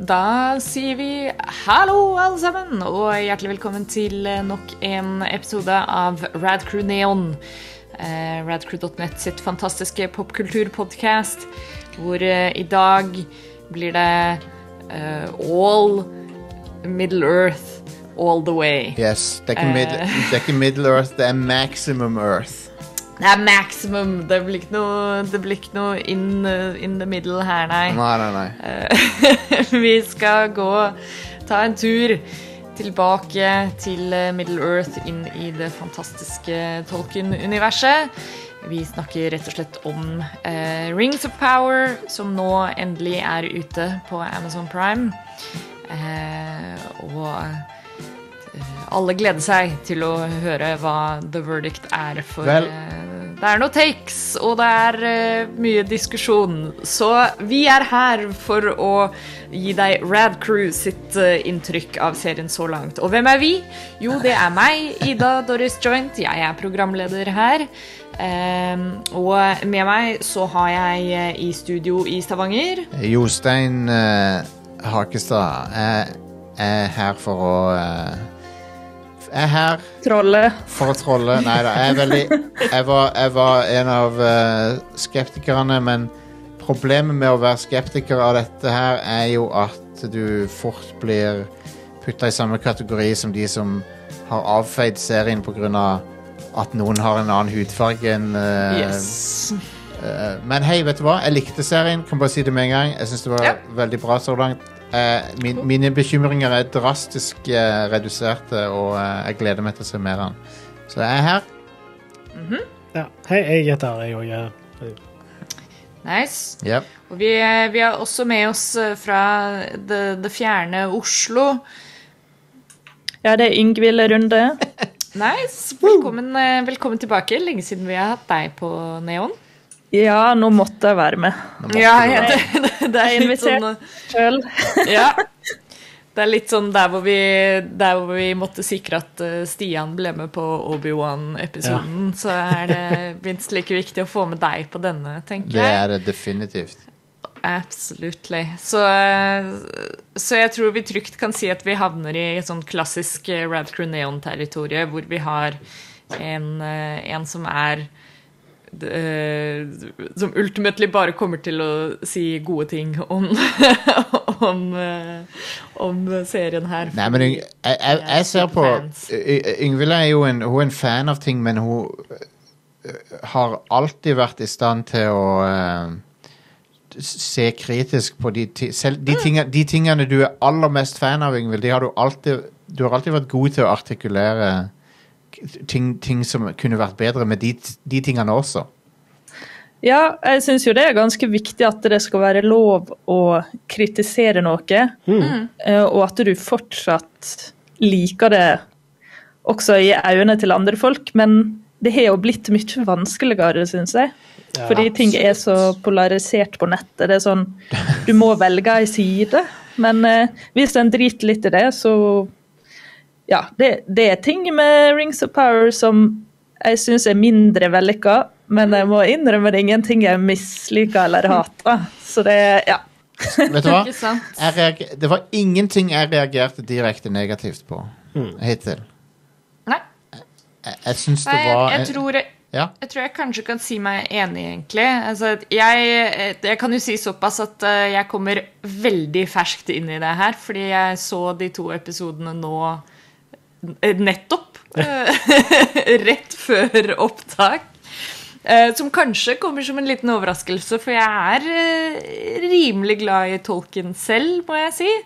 da sier vi hallo alle sammen, og hjertelig velkommen til nok en episode av Radcrew Neon. Radcrew.net sitt fantastiske popkulturpodcast, hvor i dag blir det all Middle Earth all the way. Yes, det er ikke Middle Earth, det er Maximum Earth. Det er maximum, det blir ikke noe in the middle her, nei. Nei. Vi skal ta en tur tilbake til Middle Earth, inn i det fantastiske Tolkien-universet. Vi snakker rett og slett om Rings of Power, som nå endelig er ute på Amazon Prime. Og alle gleder seg til å høre hva The Verdict er for... det er noe takes, og det er mye diskusjon. Så vi er her for å gi deg Radcrew sitt inntrykk av serien så langt. Og hvem er vi? Jo, det er meg, Ida Doris Joint. Jeg er programleder her. Og med meg så har jeg i studio i Stavanger Jostein Hakestad er her for å... Jeg er her for å trolle. Neida, jeg var en av skeptikerne, men problemet med å være skeptiker av dette her er jo at du fort blir puttet i samme kategori som de som har avfeid serien på grunn av at noen har en annen hudfarge enn... Yes. Men hei, vet du hva? Jeg likte serien, kan bare si det med en gang. Jeg synes det var veldig bra så langt. Mine bekymringer er drastisk reduserte, og jeg gleder meg til å se mer av den. Så jeg er her. Ja, hei, jeg heter jeg også. Nice. Yep. Og vi har også med oss fra det fjerne Oslo. Ja, det er Ingvild Runde. Nice. Velkommen tilbake. Lenge siden vi har hatt deg på Neon. Ja, nå måtte jeg være med. Ja, det er invitert selv. Ja, det er litt sånn der hvor vi måtte sikre at Stian ble med på Obi-Wan-episoden, så er det minst like viktig å få med deg på denne, tenker jeg. Det er det definitivt. Absolutely. Så jeg tror vi trygt kan si at vi havner i et sånn klassisk Radcrew Neon-territorie, hvor vi har en som er... som ultimately bare kommer til å si gode ting om serien her. Nei, men jeg ser på Yngvild er jo hun er en fan av ting, men hun har alltid vært i stand til å se kritisk på de tingene du er aller mest fan av, Yngvild. Du har alltid vært god til å artikulere ting som kunne vært bedre med de tingene også. Ja, jeg synes jo det er ganske viktig at det skal være lov å kritisere noe, og at du fortsatt liker det også i øynene til andre folk, men det har jo blitt mye vanskeligere, synes jeg. Ja, fordi ting er så polarisert på nettet. Det er sånn, du må velge en side, men hvis en driter litt i det, så... Ja, det er ting med Rings of Power som jeg synes er mindre vellykket, men jeg må innrømme det ingenting jeg misliker eller hater. Så det, ja. Vet du hva? Det var ingenting jeg reagerte direkte negativt på hittil. Nei. Jeg synes det var... Jeg tror jeg kanskje kan si meg enig, egentlig. Altså, jeg kan jo si såpass at jeg kommer veldig ferskt inn i det her, fordi jeg så de 2 episodene nå nettopp rett før opptak, som kanskje kommer som en liten overraskelse, for jeg er rimelig glad i Tolkien selv, må jeg si.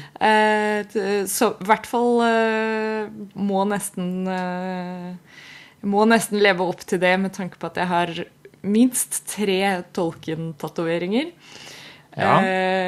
Så i hvert fall må nesten leve opp til det, med tanke på at jeg har minst 3 Tolkien-tatoveringer. Ja.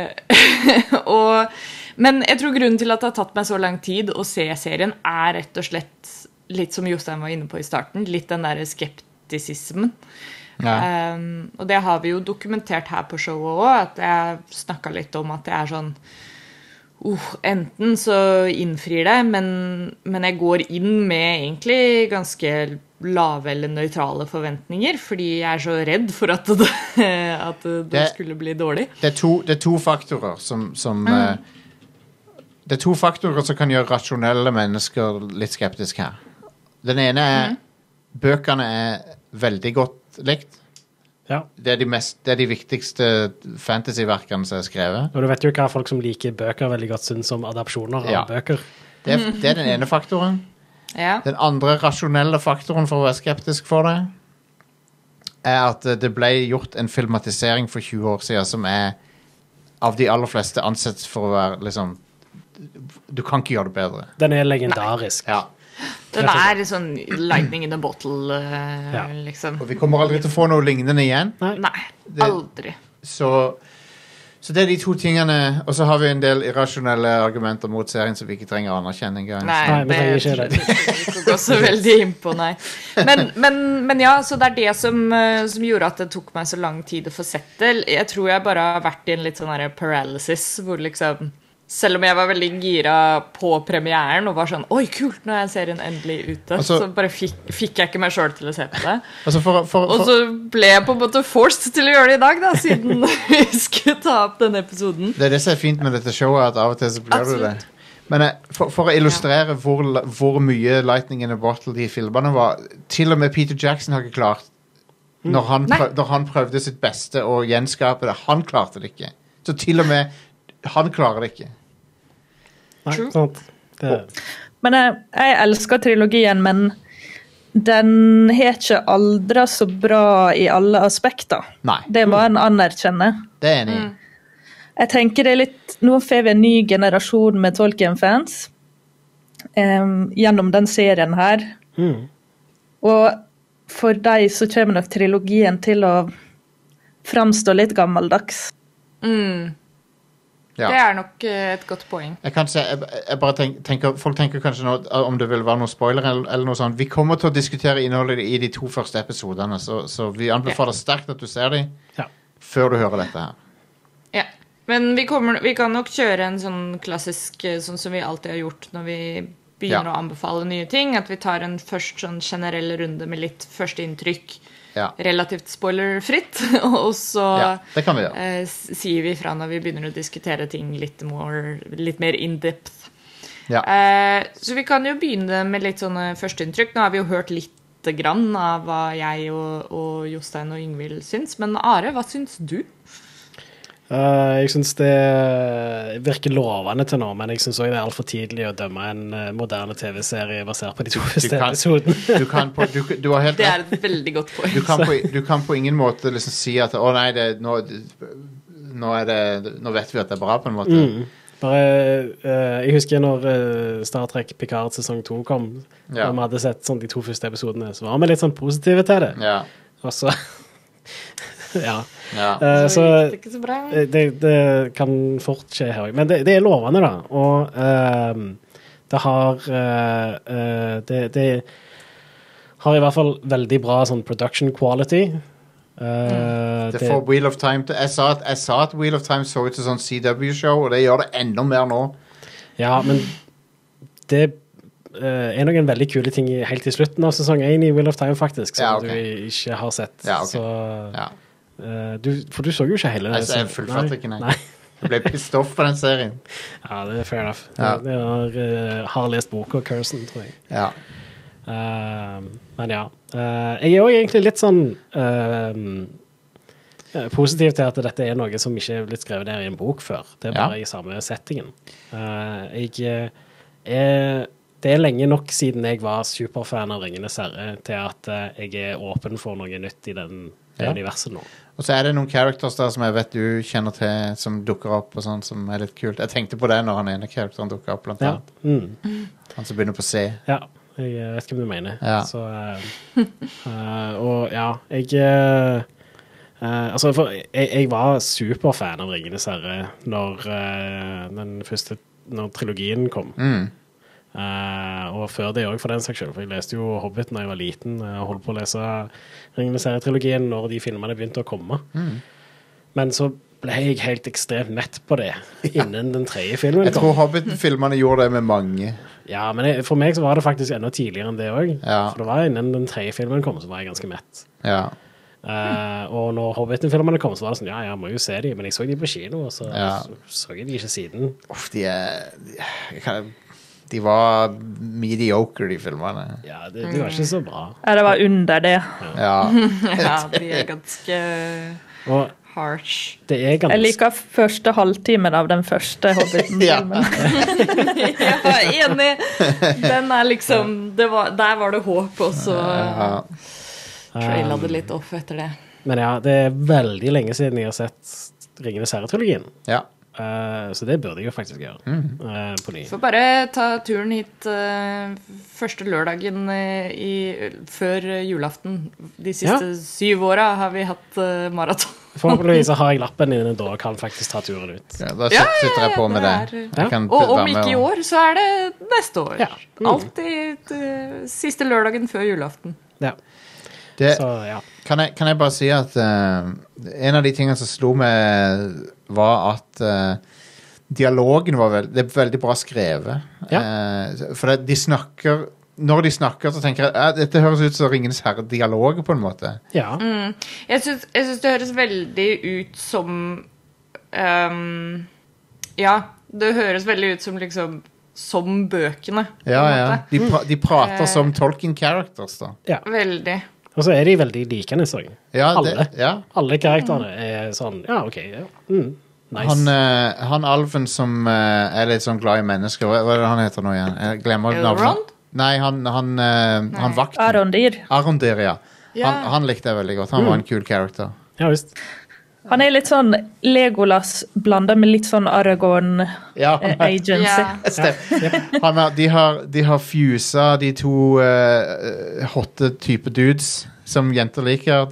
Men jeg tror grunnen til at det har tatt meg så lang tid å se serien er rett og slett litt som Jostein var inne på i starten, litt den der skeptisismen. Ja. Og det har vi jo dokumentert her på showet også, at jeg snakket litt om at det er sånn enten så innfrir det, men jeg går inn med egentlig ganske lave eller nøytrale forventninger, fordi jeg er så redd for at det skulle bli dårlig. Det er to faktorer som det er 2 faktorer som kan gjøre rasjonelle mennesker litt skeptiske her. Den ene bøkene veldig godt likt. Ja. Det er de viktigste fantasy-verkene som er skrevet. Og du vet jo hva folk som liker bøker veldig godt synes om adapsjoner av bøker. Det er den ene faktoren. Ja. Den andre rasjonelle faktoren for å være skeptisk for det, er at det ble gjort en filmatisering for 20 år siden som er av de aller fleste ansett for å være liksom, du kan ikke gjøre det bedre. Den er legendarisk. Ja. Den er sånn lightning in a bottle, liksom. Og vi kommer aldri til å få noe lignende igjen. Nei, aldri. Så det er de 2 tingene, og så har vi en del irrasjonelle argumenter mot serien som vi ikke trenger å anerkjenne engang. Nei, vi trenger ikke det. Vi ikke gå så veldig inn på, nei. Men ja, så det er det som gjorde at det tok meg så lang tid å få sett det. Jeg tror jeg bare har vært i en litt sånn her paralysis, hvor liksom, selv om jeg var veldig gira på premieren og var sånn, oi kult, nå er serien endelig ute, så bare fikk jeg ikke meg selv til å se på det. Og så ble jeg på en måte forced til å gjøre det i dag da, siden vi skulle ta opp denne episoden. Det er det som er fint med dette showet, at av og til så blir du det. Men for å illustrere hvor mye lightning in a bottle de filmene var, til og med Peter Jackson har ikke klart, når han prøvde sitt beste å gjenskape det, han klarte det ikke. Så til og med han klarer det ikke. Nei, sant. Men jeg elsker trilogien, men den har ikke aldra så bra i alle aspekter. Nei. Det må en anerkjenne. Det er enig. Jeg tenker det er litt, nå får vi en ny generasjon med Tolkien-fans gjennom den serien her. Og for deg så kommer nok trilogien til å framstå litt gammeldags. Ja. Det er nok et godt poeng. Jeg bare tenker, folk tenker kanskje nå om det vil være noen spoiler eller noe sånt. Vi kommer til å diskutere innholdet i de 2 første episodene, så vi anbefaler sterkt at du ser dem før du hører dette her. Ja, men vi kan nok kjøre en sånn klassisk, sånn som vi alltid har gjort når vi begynner å anbefale nye ting, at vi tar en først sånn generell runde med litt første inntrykk, relativt spoilerfritt, og så det kan vi sier vi fra når vi begynner å diskutere ting litt mer in-depth. Så vi kan jo begynne med litt sånne førsteinntrykk. Nå har vi jo hørt litt grann av hva jeg og Jostein og Yngvild syns, men Are, hva syns du? Jeg synes det virker lovende til nå, men jeg synes også det er alt for tidlig å dømme en moderne TV-serie basert på de 2 første episodene. Du har helt det er et veldig godt poeng. Du kan på ingen måte liksom si at nei, nå vet vi at det er bra på en måte. Jeg husker når Star Trek Picard sesong 2 kom, og vi hadde sett sånn, de 2 første episodene, så var vi litt sånn positive til det. Og så så det kan fort skje her også. Men det er lovende da, og det har i hvert fall veldig bra sånn production quality. Det får Wheel of Time til. Jeg sa at Wheel of Time så ut til sånn CW-show, og det gjør det enda mer nå. Ja, men det er noen veldig kule ting helt til slutten av sesong 1 i Wheel of Time faktisk, som du ikke har sett. For du så jo ikke hele det. Jeg fullførte ikke, nei. Jeg ble pissed off på den serien. Ja, det er fair enough. Jeg har lest boka Cursen, tror jeg. Men jeg er jo egentlig litt sånn positiv til at dette er noe som ikke er blitt skrevet der i en bok før. Det er bare i samme settingen. Det er lenge nok siden jeg var superfan av Ringenes Herre til at jeg er åpen for noe nytt i det universet nå. Og så er det noen characters der som jeg vet du kjenner til, som dukker opp og sånn, som er litt kult. Jeg tenkte på det når han ene karakteren dukker opp, blant annet. Han som begynner på C. Ja, jeg vet ikke hva du mener. Så, og jeg var superfan av Ringenes Herre når trilogien kom. Og før det også for den saks skyld, for jeg leste jo Hobbit når jeg var liten, og holdt på å lese Ringenes Herre-trilogien når de filmene begynte å komme. Men så ble jeg helt ekstremt mett på det innen den 3. filmen kom. Jeg tror Hobbit-filmene gjorde det med mange. Ja, men for meg så var det faktisk enda tidligere enn det også. For det var innen den 3. filmen kom, så var jeg ganske mett. Og når Hobbiten-filmene kom, så var det sånn, ja, jeg må jo se de, men jeg så de på kino, og så jeg de ikke siden. De var mediocre, de filmene. Ja, de var ikke så bra. Ja, det var under det. Ja, de ganske harsh. Jeg liker første halvtimen av den første Hobbiten-filmen. Ja, enig. Den liksom, der var det håp, og så traila det litt off etter det. Men ja, det veldig lenge siden jeg har sett Ringenes herre-trilogien. Ja. Så det burde jeg jo faktisk gjøre på ny. Får bare ta turen hit første lørdagen før julaften. De siste 7 årene har vi hatt maraton. Forhåpentligvis har jeg lappen inne da, kan faktisk ta turen ut. Ja, da sitter jeg på med det. Og om ikke i år, så er det neste år. Alltid siste lørdagen før julaften. Ja. Kan jeg bare si at en av de tingene som slo meg var at dialogen var det er veldig bra skrevet. For de snakker, når de snakker så tenker jeg dette høres ut som Ringenes herre-dialoger på en måte. Ja. Jeg synes det høres veldig ut som det høres veldig ut som liksom som bøkene. Ja. De prater som Tolkien characters da. Ja. Veldig. Og så er de veldig likende, så jeg. Ja, Alle karakterene er sånn, nice. Han alven som er litt sånn glad i mennesker, hva er det han heter nå igjen? Jeg glemmer navnet. Nei, han vakten. Arondir, ja. Han likte jeg veldig godt. Han var en kul karakter. Ja, visst. Han er litt sånn Legolas blandet med litt sånn Aragorn agency. De har fusa de to hotte type dudes som jenter liker.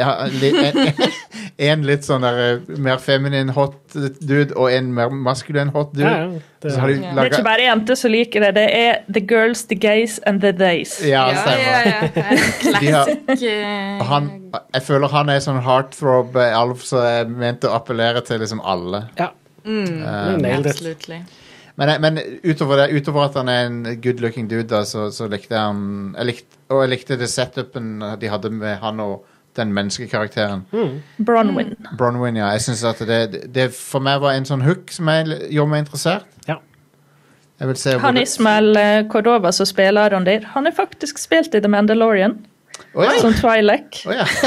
En litt sånn der mer feminin hot dude og en mer maskulin hot dude. Det er ikke bare jenter som liker det. Det er the girls, the gays and the theys. Ja, stemmer. Jeg føler han er sånn heartthrob alv som er ment å appellere til liksom alle. Ja, absolutt. Men utover at han er en good looking dude da, så likte jeg likte det setupen de hadde med han og den menneskekarakteren. Bronwyn, ja. Jeg synes at det for meg var en sånn hook som gjorde meg interessert. Ja. Jeg vil se han Ismael Cordova som spiller Arondir, han er faktisk spilt i The Mandalorian. Som Twi'lek.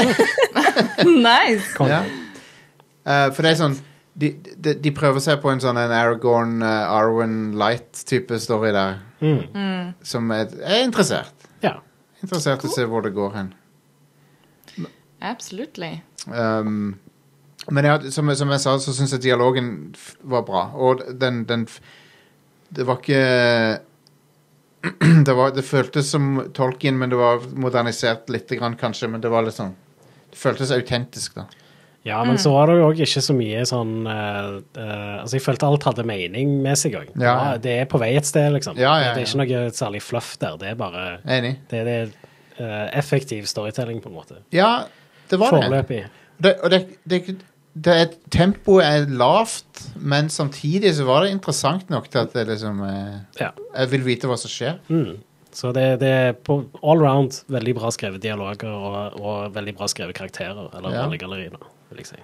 Nice. Ja. For det er sånn de prøver seg på en sånn en Aragorn Arwen Light type story der som er interessert. Ja. Interessert å se hvor det går hen. Absolutely. Men ja, som jeg sa, så synes jeg dialogen var bra. Og det var ikke det føltes som Tolkien, men det var modernisert litt grann kanskje, men det var litt sånn det føltes autentisk da. Ja, men så var det jo også ikke så mye sånn altså jeg følte alt hadde mening med seg også. Ja. Det er på vei et sted liksom. Ja. Det er ikke noe særlig fluff der, det er bare Enig. Det er effektiv storytelling på en måte. Ja, det var foreløpig. Tempoet er lavt, men samtidig så var det interessant nok til at det liksom jeg vil vite hva som skjer. Så det er på all round veldig bra skrevet dialoger og veldig bra skrevet karakterer, eller rollegallerier, vil jeg si.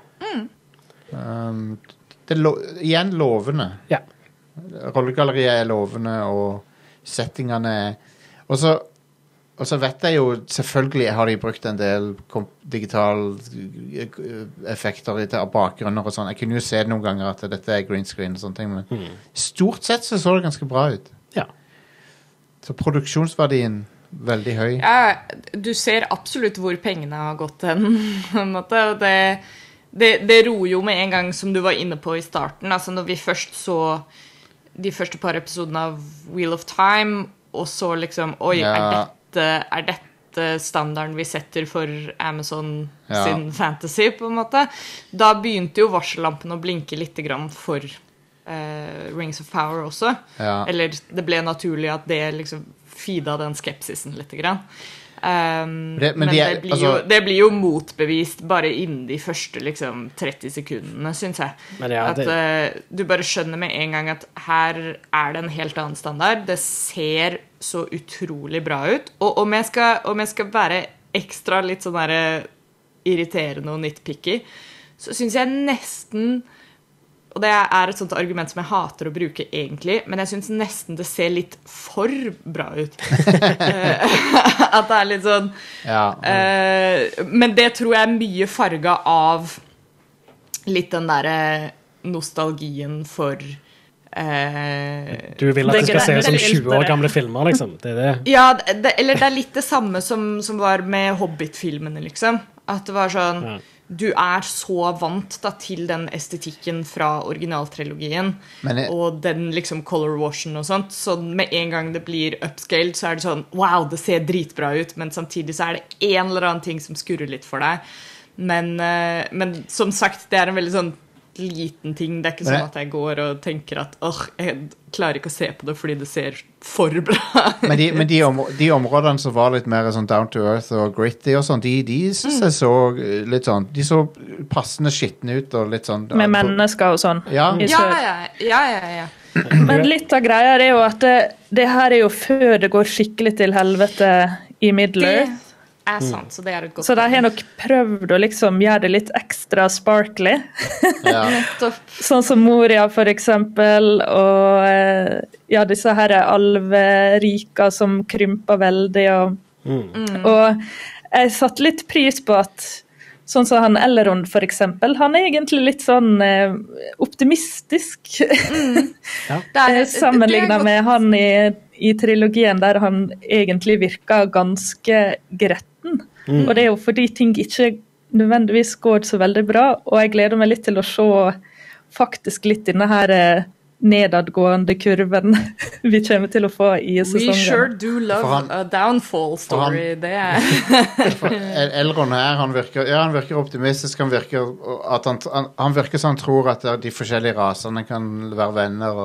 Det er igjen lovende. Ja. Rollegalleriet er lovende, og settingene og så vet jeg jo, selvfølgelig har de brukt en del digital effekter til bakgrunner og sånn. Jeg kunne jo se noen ganger at dette er green screen og sånne ting, men stort sett så det ganske bra ut. Ja. Så produksjonsverdien veldig høy. Ja, du ser absolutt hvor pengene har gått hen, på en måte, og det roer jo med en gang, som du var inne på i starten, altså når vi først så de første par episodene av Wheel of Time, og så liksom, er dette standarden vi setter for Amazon sin fantasy, på en måte. Da begynte jo varsellampene å blinke litt grann for Rings of Power også. Ja. Eller det ble naturlig at det liksom feeda den skepsisen litt grann. Men det blir jo motbevist bare innen de første liksom 30 sekundene, synes jeg. At du bare skjønner med en gang at her er det en helt annen standard. Det ser så utrolig bra ut. Og om jeg skal være ekstra litt sånn der irriterende og nitpicky, så synes jeg nesten, og det et sånt argument som jeg hater å bruke egentlig, men jeg synes nesten det ser litt for bra ut. At det litt sånn... men det tror jeg mye farget av litt den der nostalgien for... Du vil at det skal se ut som 20 år gamle filmer, liksom? Det det? Ja, eller det litt det samme som var med Hobbit-filmene, liksom. At det var sånn... Ja. Du så vant da, til den estetikken fra originaltrilogien og den liksom color washen og sånt, så med en gang det blir upscaled så det sånn, wow, det ser dritbra ut, men samtidig så det en eller annen ting som skurrer litt for deg, men som sagt, det en veldig sånn liten ting, det ikke sånn at jeg går og tenker at, jeg klarer ikke å se på det fordi det ser for bra. men de områdene som var litt mer sånn down to earth og gritty og sånn, de synes jeg så litt sånn, de så passende skitten ut og litt sånn... Med mennesker og sånn. Ja. Men litt av greia jo at det her jo før det går skikkelig til helvete i Middle-earth. Det sant, så det et godt så de har nok prøvd å liksom gjøre det litt ekstra sparkly. Sånn som Moria for eksempel, og disse her alverika som krymper veldig. Og jeg satte litt pris på at sånn som han Elrond for eksempel, han egentlig litt sånn optimistisk. Sammenlignet med han i trilogien der han egentlig virker ganske gretten. Og det jo fordi ting ikke nødvendigvis går så veldig bra, og jeg gleder meg litt til å se faktisk litt denne her nedadgående kurven vi kommer til å få i sesongen. We sure do love a downfall story, det Elrond her, han virker optimistisk, han virker så han tror at de forskjellige rasene kan være venner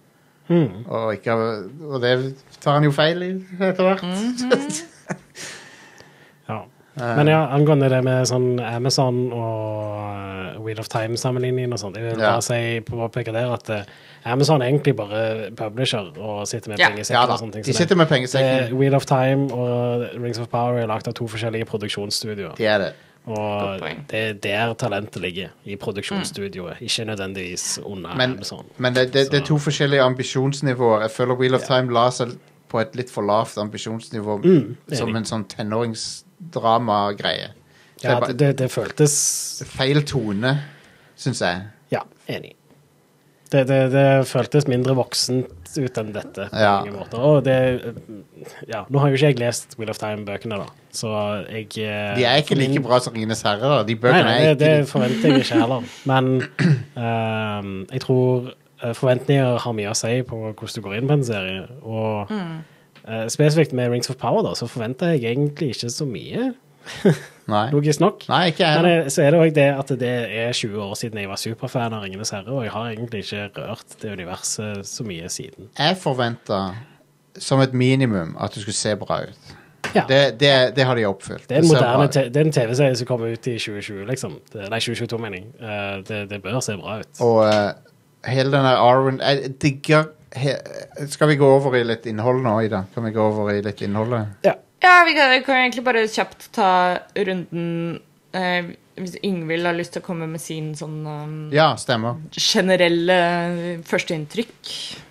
og det tar han jo feil i etter hvert. Ja. Men angående det med sånn Amazon og Wheel of Time sammenligningen og sånt, jeg vil bare påpeke der at Amazon egentlig bare publisher og sitter med pengesekker og sånne ting. De sitter med pengesekker. Wheel of Time og Rings of Power lagt av 2 forskjellige produksjonsstudioer. De det. Og det der talentet ligger i produksjonsstudioet, ikke nødvendigvis under Amazon. Men det 2 forskjellige ambisjonsnivåer. Jeg føler Wheel of Time la seg på et litt for lavt ambisjonsnivå som en sånn tenåringsdrama-greie. Ja, det føltes... Feil tone, synes jeg. Ja, enig. Det føltes mindre voksent ut enn dette på mange måter. Og nå har jo ikke jeg lest Wheel of Time-bøkene da, så jeg... De ikke like bra som Ringenes Herre da, de bøkene Nei, det forventer jeg ikke heller. Men jeg tror forventninger har mye å si på hvordan du går inn på en serie, og spesifikt med Rings of Power da, så forventer jeg egentlig ikke så mye. Logisk nok. Nei, ikke jeg. Men så det også det at det 20 år siden jeg var superfan av Ringenes Herre, og jeg har egentlig ikke rørt det universet så mye siden. Jeg forventet som et minimum at du skulle se bra ut. Ja. Det har de oppfylt. Det en TV-serie som kommer ut i 2020, liksom. Nei, 2022 mening. Det bør se bra ut. Og hele denne Arwen, jeg digger skal vi gå over i litt innhold nå, Ida? Kan vi gå over i litt innholdet? Ja, vi kan egentlig bare kjapt ta runden hvis Ingvild har lyst til å komme med sin sånn stemmer. Generelle førsteinntrykk.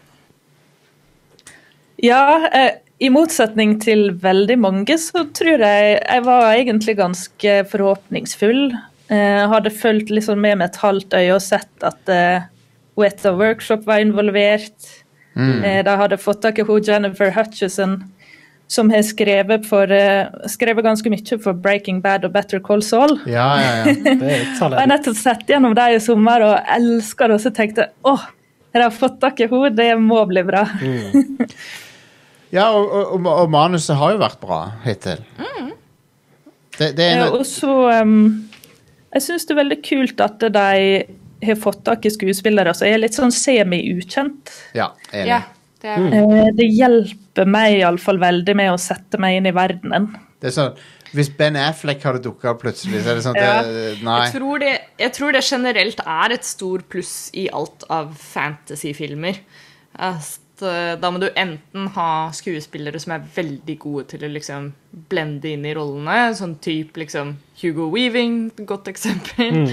Ja, i motsetning til veldig mange så tror jeg var egentlig ganske forhåpningsfull. Hadde følt liksom med et halvt øye og sett at Weta Workshop var involvert. De hadde fått tak i Jennifer Hutchison, som har skrevet ganske mye for Breaking Bad og Better Call Saul. Ja. Jeg har nettopp sett gjennom det i sommer og elsker det, og så tenkte jeg har fått tak i henne, det må bli bra. Ja, og manuset har jo vært bra hittil. Og så jeg synes det er veldig kult at de har fått tak i skuespillere, så jeg litt sånn semi-ukjent. Ja, enig. Det hjelper meg i alle fall veldig med å sette meg inn i verdenen. Det sånn, hvis Ben Affleck hadde dukket opp plutselig, så det sånn nei. Jeg tror det generelt et stor pluss i alt av fantasy-filmer. at da må du enten ha skuespillere som veldig gode til å liksom blende inn I rollene, sånn typ liksom Hugo Weaving, godt eksempel.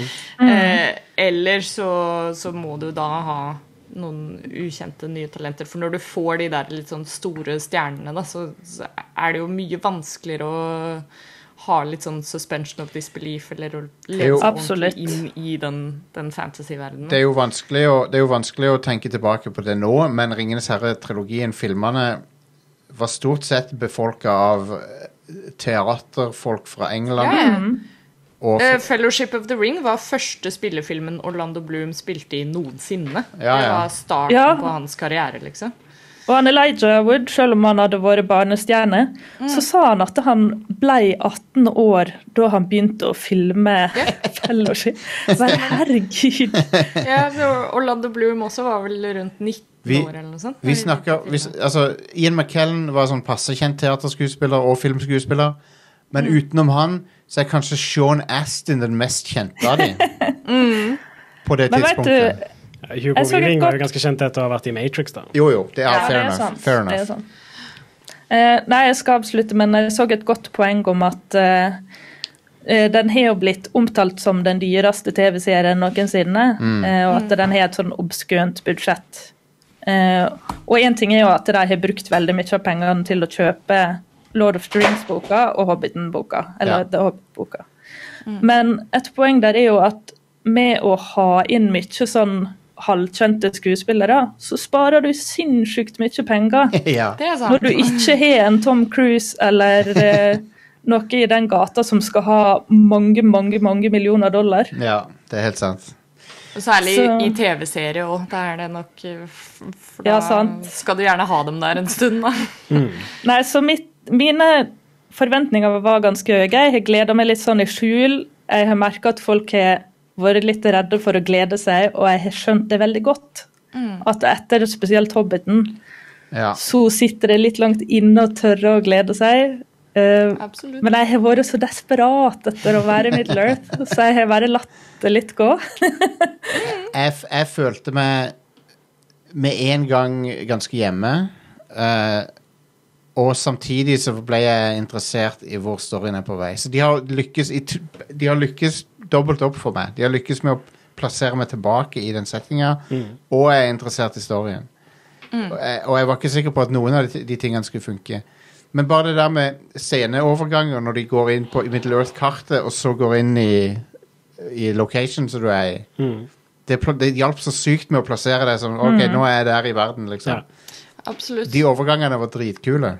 Eller så må du da ha noen ukjente nye talenter, for når du får de der litt sånn store stjernene da, så det jo mye vanskeligere å ha litt sånn suspension of disbelief, eller å leve ordentlig inn I den fantasy-verdenen. Det jo vanskelig å tenke tilbake på det nå, men Ringenes Herre-trilogien, filmene var stort sett befolket av teaterfolk fra England. Fellowship of the Ring var første spillefilmen Orlando Bloom spilte I noensinne. Ja. Det var starten på hans karriere, liksom. Og han Elijah Wood, selv om han hadde vært barnestjerne, så sa han at han ble 18 år da han begynte å filme Fellowship. Men herregud! Orlando Bloom også var vel rundt 19 år eller noe sånt. Vi snakker, Ian McKellen var sånn passekjent teaterskuespiller og filmskuespiller, men utenom han så kanskje Sean Astin den mest kjente av dem på det tidspunktet. Hugo Weaving var jo ganske kjent etter å ha vært I Matrix da. Jo, det fair enough. Nei, jeg skal avslutte, men jeg så et godt poeng om at den har jo blitt omtalt som den dyreste TV-serien noensinne, og at den har et sånn obskønt budsjett. Og en ting jo at de har brukt veldig mye av pengene til å kjøpe Lord of the Rings-boka og Hobbiten-boka, eller The Hobbit-boka. Men et poeng der jo at med å ha inn mye sånn halvkjente skuespillere, så sparer du sinnssykt mye penger. Det sant. Når du ikke har en Tom Cruise eller noe I den gata som skal ha mange millioner $. Ja, det helt sant. Og særlig I TV-serie også, da det nok, for da skal du gjerne ha dem der en stund da. Nei, så mine forventninger var ganske høye. Jeg gleder meg litt sånn I skjul. Jeg har merket at folk har vært litt redde for å glede seg, og jeg har skjønt det veldig godt. At etter spesielt Hobbiten, så sitter det litt langt inne og tørre å glede seg. Men jeg har vært så desperat etter å være Middle-earth, så jeg har bare latt det litt gå. Jeg følte meg med en gang ganske hjemme, og samtidig så ble jeg interessert I hvor storyen på vei. Så de har lykkes dobbelt opp for meg. De har lykkes med å plassere meg tilbake I den settingen, og jeg interessert I storyen. Og jeg var ikke sikker på at noen av de tingene skulle funke. Men bare det der med sceneoverganger når de går inn på Middle-earth-kartet, og så går inn I location som du I. Det hjalp så sykt med å plassere deg som, ok, nå jeg der I verden, liksom. Absolutt. De overgangene var dritkule.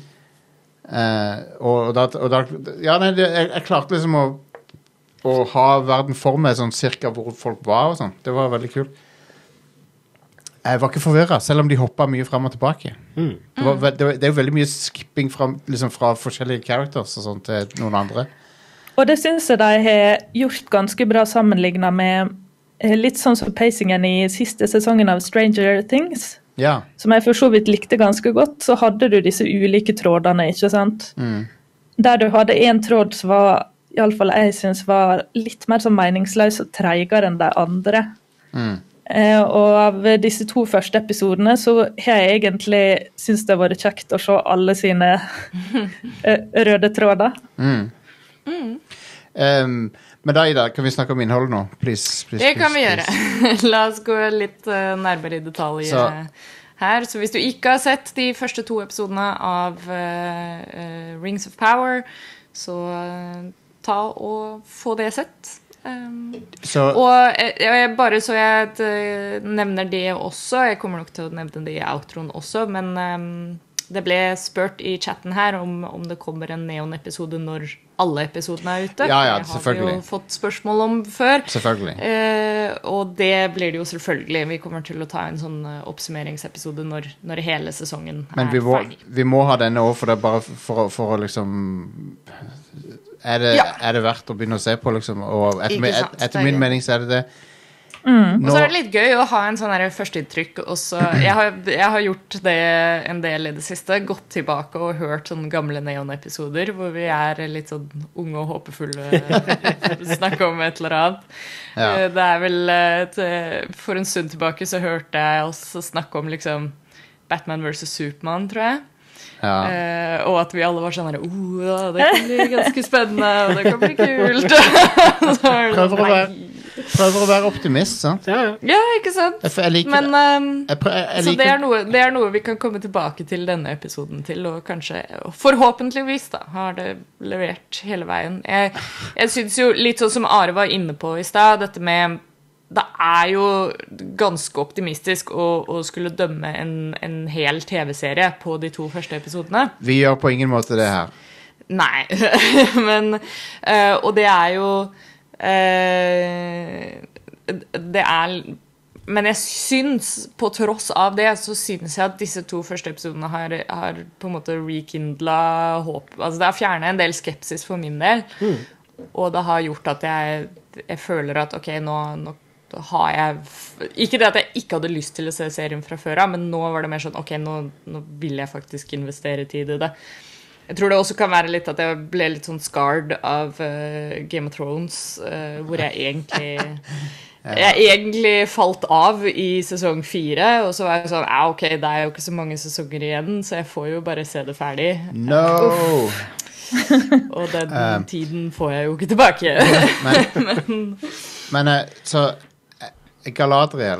Jeg klarte liksom å ha verden for meg sånn cirka hvor folk var og sånn. Det var veldig kult. Jeg var ikke forvirret, selv om de hoppet mye frem og tilbake. Det jo veldig mye skipping fra forskjellige characters og sånt til noen andre. Og det synes jeg de har gjort ganske bra sammenlignet med litt sånn som pacingen I siste sesongen av Stranger Things. Som jeg for så vidt likte ganske godt, så hadde du disse ulike trådene, ikke sant? Der du hadde en tråd som var, I alle fall jeg synes var litt mer sånn meningsløs og treigere enn de andre. Og av disse 2 første episodene så har jeg egentlig synes det var kjekt å se alle sine røde tråder. Men da, Ida, kan vi snakke om innholdet nå? Please, det kan vi gjøre. La oss gå litt nærmere I detalj her. Så hvis du ikke har sett de første 2 episodene av Rings of Power, så ta og få det sett. Og bare så jeg nevner det også, jeg kommer nok til å nevne det I outroen også, men det ble spurt I chatten her om det kommer en Neon-episode når alle episodene ute. Ja, selvfølgelig. Det har vi jo fått spørsmål om før. Selvfølgelig. Og det blir det jo selvfølgelig. Vi kommer til å ta en sånn oppsummeringsepisode når hele sesongen ferdig. Vi må ha denne også, for det bare for å liksom... Er det verdt å begynne å se på, liksom? Og etter min mening så det det. Og så det litt gøy å ha en sånn førsteinntrykk også. Jeg har gjort det en del I det siste, gått tilbake og hørt sånne gamle Neon-episoder hvor vi litt sånn unge og håpefulle snakke om et eller annet. Det vel for en stund tilbake så hørte jeg oss snakke om liksom Batman vs. Superman, tror jeg. Ja. Og at vi alle var sånn her, det kan bli ganske spennende, og det kan bli kult. Prøver å være optimist, sant? Ja, ikke sant? Jeg liker Men, jeg så liker det er noe vi kan komme tilbake til denne episoden til, og kanskje, forhåpentligvis da, har det levert hele veien. Jeg synes jo litt sånn som Are var inne på i sted, dette med det er jo ganske optimistisk å skulle dømme en hel TV-serie på de 2 første episodene. Vi gjør på ingen måte det her. Nei, men og det er jo det er men jeg syns, på tross av det, så syns jeg at disse 2 første episodene har på en måte rekindlet håp. Altså det har fjernet en del skepsis for min del, og det har gjort at jeg føler at ok, nå har jeg ikke det at jeg ikke hadde lyst til å se serien fra før av, men nå var det mer sånn ok, nå vil jeg faktisk investere tid i det. Jeg tror det også kan være litt at jeg ble litt sånn scarred av Game of Thrones, hvor jeg egentlig falt av i sesong 4, og så var jeg sånn, ok, det er jo ikke så mange sesonger igjen, så jeg får jo bare se det ferdig. No! Og den tiden får jeg jo ikke tilbake. Men så Galadriel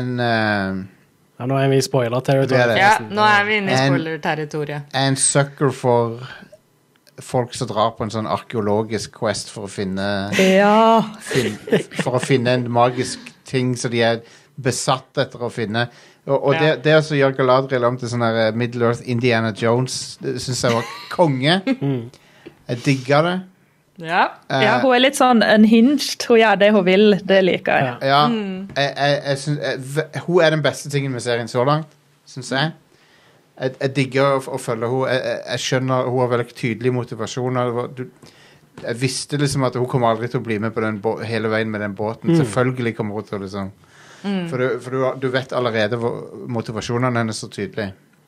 nå er vi i spoiler-territoriet. Ja, nå er vi inne i spoiler-territoriet. En sucker for folk som drar på en sånn arkeologisk quest for å finne for å finne en magisk ting som de er besatt etter å finne. Og det å gjøre Galadriel om til sånn her Middle-earth Indiana Jones, det synes jeg var konge. Jeg digger det. Ja, hun er litt sånn unhinged. Hun gjør det hun vil, det liker jeg. Ja, jeg synes, hun er den beste tingen med serien så langt, synes jeg. Jeg digger å følge henne. Jeg skjønner, hun har veldig tydelige motivasjoner. Jeg visste liksom at hun kommer aldri til å bli med på hele veien med den båten. Selvfølgelig kommer hun til liksom. For du vet allerede motivasjonene hennes så tydelig.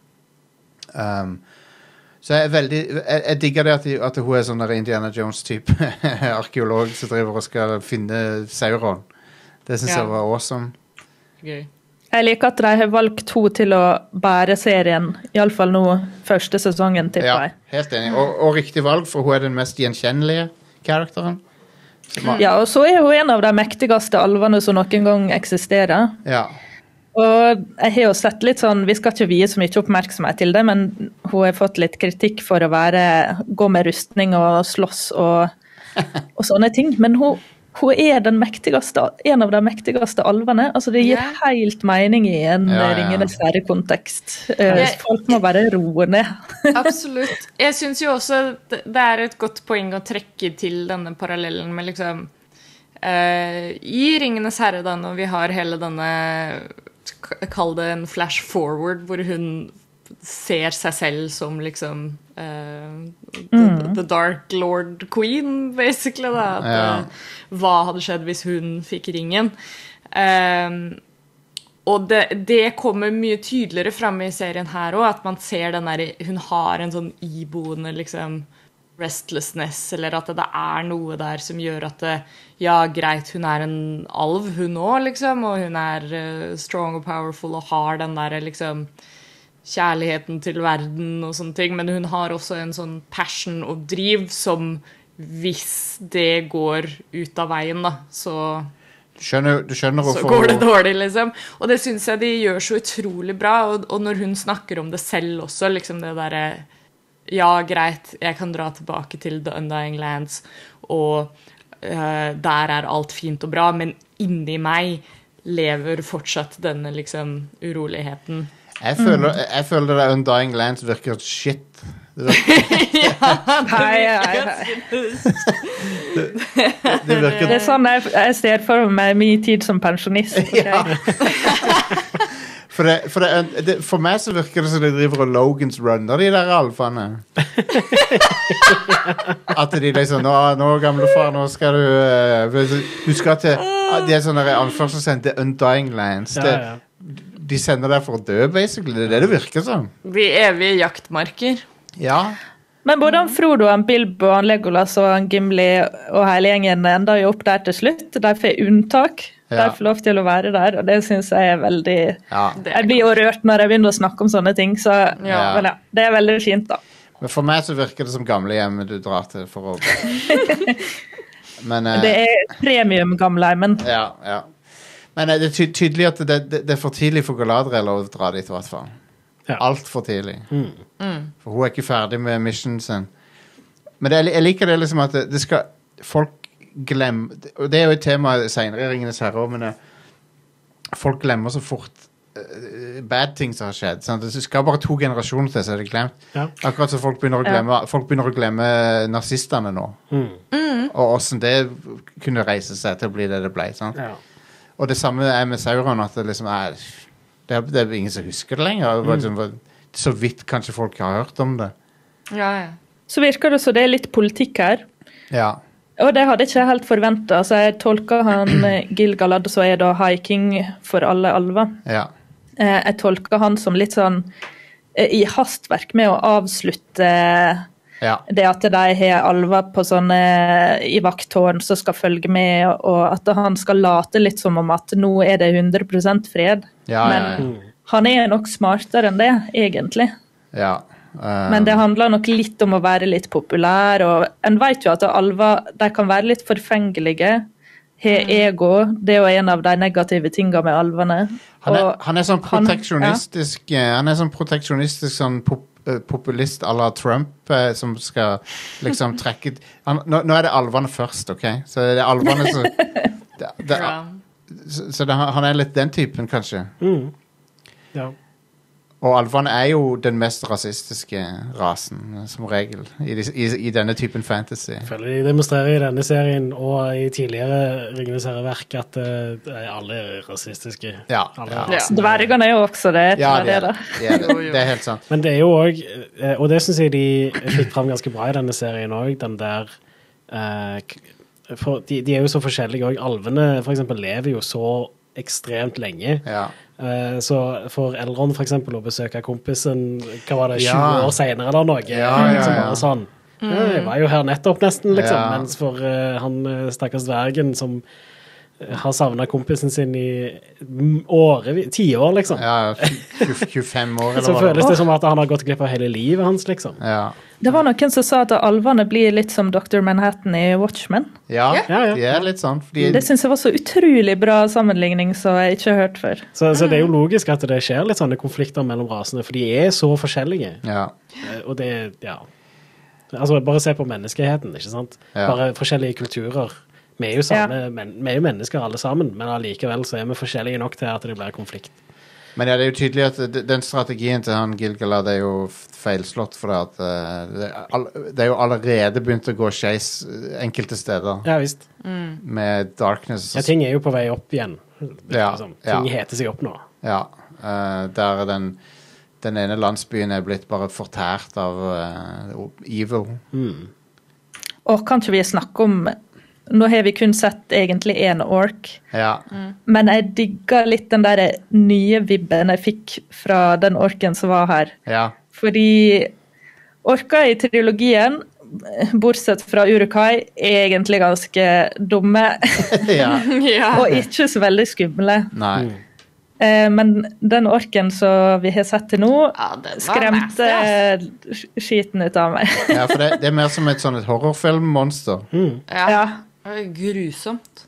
Så jeg digger det at hun er sånn der Indiana Jones-type arkeolog som driver og skal finne Sauron. Det synes jeg var awesome. Gøy. Jeg liker at de har valgt hun til å bære serien, i alle fall nå første sesongen til meg. Ja, helt enig. Og riktig valg, for hun er den mest gjenkjennelige karakteren. Ja, og så er hun en av de mektigste alvene som noen gang eksisterer. Ja. Og jeg har jo sett litt sånn, vi skal ikke vie så mye oppmerksomhet til det, men hun har fått litt kritikk for å gå med rustning og slåss og sånne ting. Men hun er en av de mektigste alvene. Altså det gir helt mening i en Ringenes herre-kontekst. Folk må bare roe ned. Absolutt. Jeg synes jo også det er et godt poeng å trekke til denne parallellen med liksom i Ringenes herre da, når vi har hele denne kall det en flash forward hvor hun ser seg selv som liksom the Dark Lord Queen basically da, hva hadde skjedd hvis hun fikk ringen og det kommer mye tydeligere frem i serien her også, at man ser den der, hun har en sånn iboende liksom restlessness, eller at det er noe der som gjør at greit, hun er en alv, hun også, liksom, og hun er strong og powerful og har den der, liksom, kjærligheten til verden og sånne ting, men hun har også en sånn passion og driv som hvis det går ut av veien, da, så du skjønner så går det dårlig, liksom. Og det synes jeg de gjør så utrolig bra, og når hun snakker om det selv også, liksom det der greit, jeg kan dra tilbake til The Undying Lands, og der er alt fint og bra, men inni meg lever fortsatt denne liksom uroligheten. Jeg føler det Undying Lands virker shit. Hei. Det er sånn jeg ser for meg min tid som pensjonist. Okay? For meg så virker det som de driver og Logans runner de der alfane. At de liksom, nå gamle far, nå skal du skal til, de er sånne anførselstegn til Undying Lands. De sender deg for å dø, basically. Det er det virker som. De evige jaktmarker. Ja. Men både Frodo, Bilbo, Legolas og Gimli og hele gjengen ender jo opp der til slutt. De får unntak. De får lov til å være der, og det synes jeg veldig... Ja. Jeg blir jo rørt når jeg begynner å snakke om sånne ting, så men det veldig fint da. Men for meg så virker det som gamlehjem du drar til for å... Men, det premium gamleheimen. Ja. Men det tydelig at det for tidlig for Galadriel å dra dit, i hvert fall. Ja. Alt for tidlig. For hun ikke ferdig med missionen sin. Men jeg liker det liksom at det skal... Folk glemmer... Og det jo et tema senere i Ringenes Herre, men folk glemmer så fort bad ting som har skjedd. Sant? Det skal bare 2 generasjoner til, så det glemt. Ja. Akkurat så folk begynner å glemme nazistene nå. Og hvordan det kunne reise seg til å bli det ble. Sant? Ja. Og det samme med Sauron, at det liksom det ingen som husker det lenger. Så vidt kanskje folk har hørt om det. Ja. Så virker det så det litt politikk her. Ja. Og det hadde jeg ikke helt forventet. Altså, jeg tolker han Gil-galad, så da High King for alle alver. Ja. Jeg tolker han som litt sånn i hastverk med å avslutte det at de har alver på sånne i vakttårn som skal følge med, og at han skal late litt som om at nå det 100% fred. Men han nok smartere enn det, egentlig. Ja. Men det handler nok litt om å være litt populær, og en vet jo at alver, de kan være litt forfengelige, ego, det jo en av de negative tingene med alvene. Han sånn proteksjonistisk sånn populist à la Trump som skal liksom trekke nå det alvene først, ok? Så det alvene så han litt den typen, kanskje. Ja. Og alvene jo den mest rasistiske rasen, som regel, i denne typen fantasy. Jeg føler de demonstrerer i denne serien og i tidligere Ringenes Herre-verk at alle rasistiske. Ja. Dvergene jo også det. Det helt sant. Men det jo også, og det synes jeg de fikk frem ganske bra i denne serien også, den der, for de jo så forskjellige også. Alvene for eksempel lever jo så ekstremt lenge. Ja. Så for Elrond for eksempel å besøke kompisen, hva var det, 20 år senere eller noe? Ja. Sånn. Jeg var jo her nettopp nesten, liksom. Mens for han stakkars dvergen som har savnet kompisen sin i 10 år, liksom. Ja, 25 år. Så føles det som at han har gått glipp av hele livet hans, liksom. Ja. Det var noen som sa at alvene blir litt som Dr. Manhattan i Watchmen. Ja, de litt sånn. Det synes jeg var så utrolig bra sammenligning, så jeg ikke har hørt før. Så det jo logisk at det skjer litt sånne konflikter mellom rasene, for de så forskjellige. Ja. Og det, altså bare se på menneskeheten, ikke sant? Bare forskjellige kulturer. Vi jo mennesker alle sammen, men allikevel så vi forskjellige nok til at det blir konflikt. Men det jo tydelig at den strategien til han Gil-galad jo feilslått, for det jo allerede begynt å gå skeis enkelte steder. Ja, visst. Med Darkness. Ja, ting jo på vei opp igjen. Ting heter seg opp nå. Ja, der den ene landsbyen blitt bare fortært av evil. Og kan ikke vi snakke om... Nå har vi kun sett egentlig en ork, men jeg digger litt den der nye vibben jeg fikk fra den orken som var her. Ja. Fordi orker i trilogien, bortsett fra Uruk-hai, egentlig ganske dumme, og ikke så veldig skumle. Nei. Men den orken som vi har sett til nå, skremte skiten ut av meg. Ja, for det mer som et sånn horrorfilmmonster. Ja. Grusomt.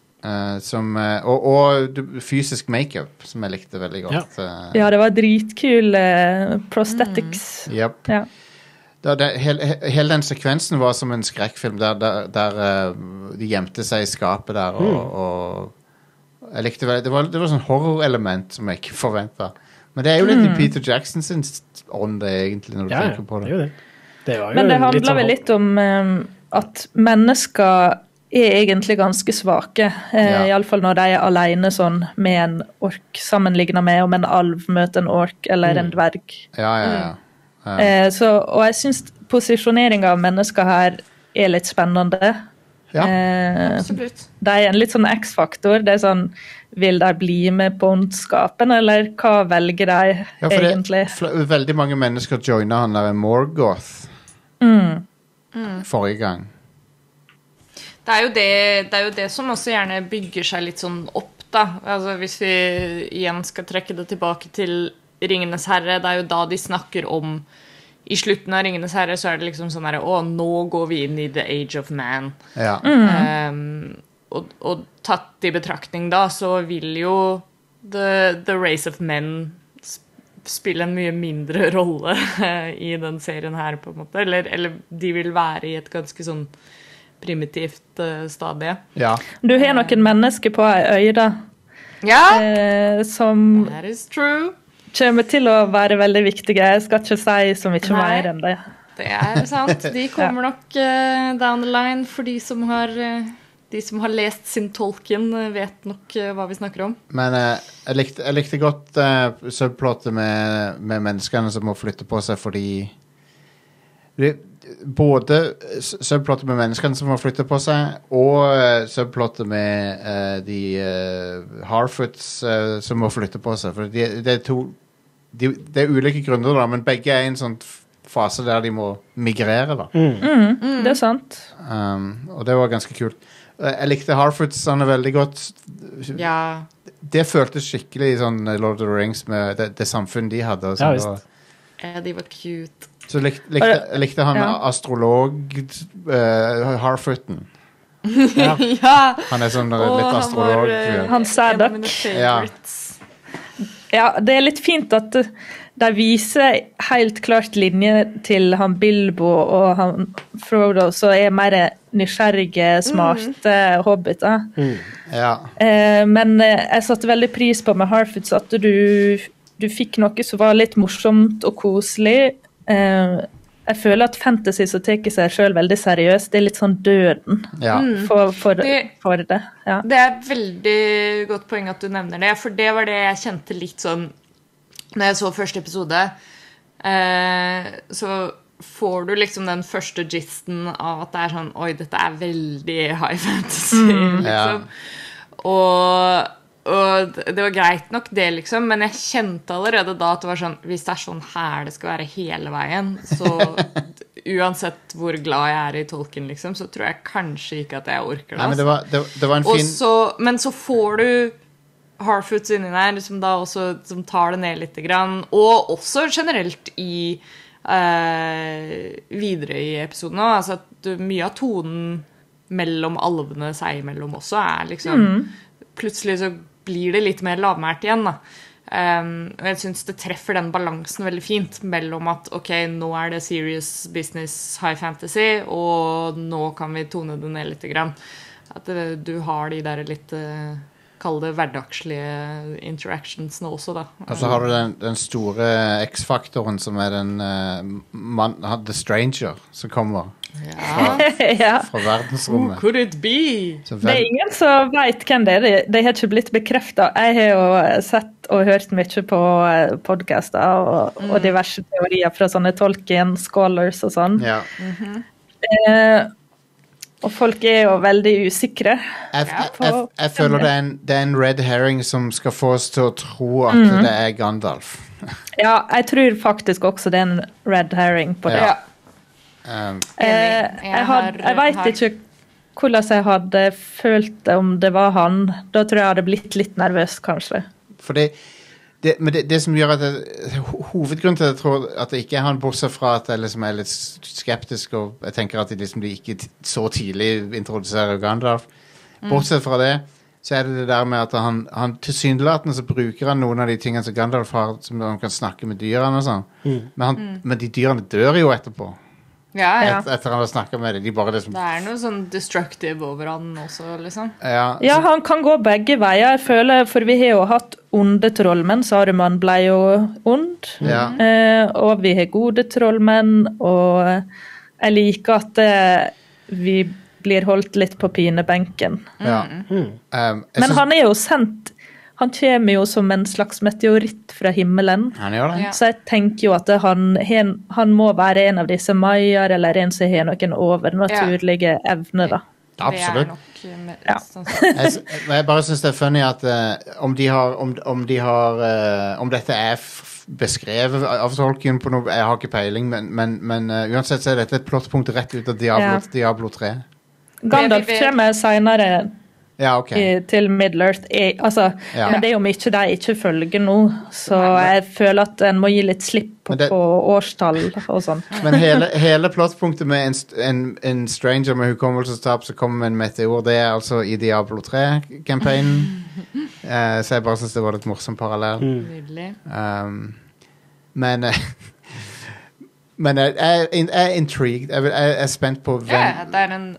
Og fysisk make-up, som jeg likte veldig godt. Ja, det var dritkul prosthetics. Yep. Ja. Hele den sekvensen var som en skrekkfilm, der de gjemte seg i skapet der, og jeg likte veldig, det var sånn horror-element som jeg ikke forventet. Men det jo litt i Peter Jackson sin ånd, egentlig, når du tenker på det. Men det handler vel litt om at mennesker egentlig ganske svake, i alle fall når de alene sånn med en ork sammenlignet med om en alv møter en ork eller en dverg. Ja. Og jeg synes posisjoneringen av mennesker her litt spennende. Absolutt. Det en litt sånn X-faktor. Det sånn, vil de bli med på ondskapen, eller hva velger de egentlig? Veldig mange mennesker joiner han der Morgoth. forrige gang. Det er jo det som også gjerne bygger seg litt sånn opp, da. Altså, hvis vi igjen skal trekke det tilbake til Ringenes herre, det er jo da de snakker om i slutten av Ringenes herre, så er det liksom sånn her, nå går vi inn i the age of man. Ja. Og tatt i betraktning da, så vil jo the race of men spille en mye mindre rolle i den serien her, på en måte. Eller de vil være i et ganske sånn primitivt stadie. Ja. Du har noen mennesker på ei øy, da. Ja, som that is true. Kommer til å være veldig viktige. Jeg skal ikke si så mye mer enn det. Det er sant. De kommer nok down the line, for de som har lest sin Tolkien, vet nok hva vi snakker om. Men jeg likte godt subplottet med menneskene som må flytte på seg fordi både subplottet med menneskene som må flytte på seg, og subplottet med de Harfoots som må flytte på seg. For det er ulike grunner, da, men begge er i en sånn fase der de må migrere. Da. Det er sant. Og det var ganske kult. Jeg likte Harfootsene veldig godt. Ja. Det føltes skikkelig sånn Lord of the Rings med det samfunnet de hadde. Og sånn, ja, visst. De var cute. Så likte han astrolog Harfooten. Ja. Han er sånn litt astrolog. Han Sadok. Ja, det er litt fint at de viser helt klart linje til han Bilbo og han Frodo, så er mer nysgjerrige, smarte hobbiter. Ja. Men jeg satte veldig pris på med Harfoots at du fikk noe som var litt morsomt og koselig. Jeg føler at fantasy så tar seg selv veldig seriøst. Det er litt sånn døden for det. Ja. Det er veldig godt poeng at du nevner det, for det var det jeg kjente litt sånn når jeg så første episode. Så får du liksom den første gisten av at det er sånn, oi, dette er veldig high fantasy, liksom. Og det var greit nok det, liksom, men jeg kjente allerede da at det var sånn, hvis det er sånn her det skal være hele veien, så uansett hvor glad jeg er i Tolkien, liksom, så tror jeg kanskje ikke at jeg orker det. Nei, men det var en fin... Men så får du Harfoots inni der, liksom da også, som tar det ned litt grann, og også generelt i videre i episoden også, altså at mye av tonen mellom alvene seg imellom også er liksom, plutselig så blir det litt mer lavmært igjen da. Og jeg synes det treffer den balansen veldig fint mellom at ok, nå er det serious business high fantasy, og nå kan vi tone det ned litt grann. At du har de der litt kall det hverdagslige interactionsene også da. Og så har du den store X-faktoren som er den The Stranger som kommer fra verdensrommet. Who could it be? Det er ingen som vet hvem det er. De har ikke blitt bekreftet. Jeg har jo sett og hørt mye på podcaster og diverse teorier fra sånne Tolkien scholars og sånn. Ja. Og folk er jo veldig usikre. Jeg føler det er en red herring som skal få oss til å tro at det er Gandalf. Ja, jeg tror faktisk også det er en red herring på det. Jeg vet ikke hvordan jeg hadde følt det om det var han. Da tror jeg hadde blitt litt nervøs, kanskje. Fordi det som gjør at hovedgrunnen til at jeg tror at det ikke er han, bortsett fra at jeg liksom er litt skeptisk, og jeg tenker at de ikke så tidlig introduserer Gandalf. Bortsett fra det, så er det der med at han tilsynelatende så bruker han noen av de tingene som Gandalf har, som han kan snakke med dyrene og sånn. Men de dyrene dør jo etterpå. Etter han har snakket med dem. Liksom... Det er noe sånn destructive over han også, liksom. Ja, han kan gå begge veier, jeg føler, for vi har jo hatt onde trollmenn. Saruman ble jo ond. Og vi har gode trollmenn, og jeg liker at vi blir holdt litt på pinebenken. Men han er jo sendt. Han kommer jo som en slags meteoritt fra himmelen. Han gjør det. Så jeg tenker jo at han må være en av disse maier, eller en som har noen overnaturlige evner, da. Absolutt. Jeg bare synes det er funny at om dette er beskrevet av Tolkien på noe. Jeg har ikke peiling, men uansett så er dette et plottpunkt rett ut av Diablo 3. Gandalf kommer senere til Middle-earth. Men det er jo mye de ikke følger nå, så jeg føler at en må gi litt slipp på årstall og sånn. Men hele plottpunktet med en stranger med hukommelsestap som kommer med en meteor, det er altså i Diablo 3-campaignen. Så jeg bare synes det var litt morsom parallell. Men jeg er intrigued. Jeg er spent på hvem... det er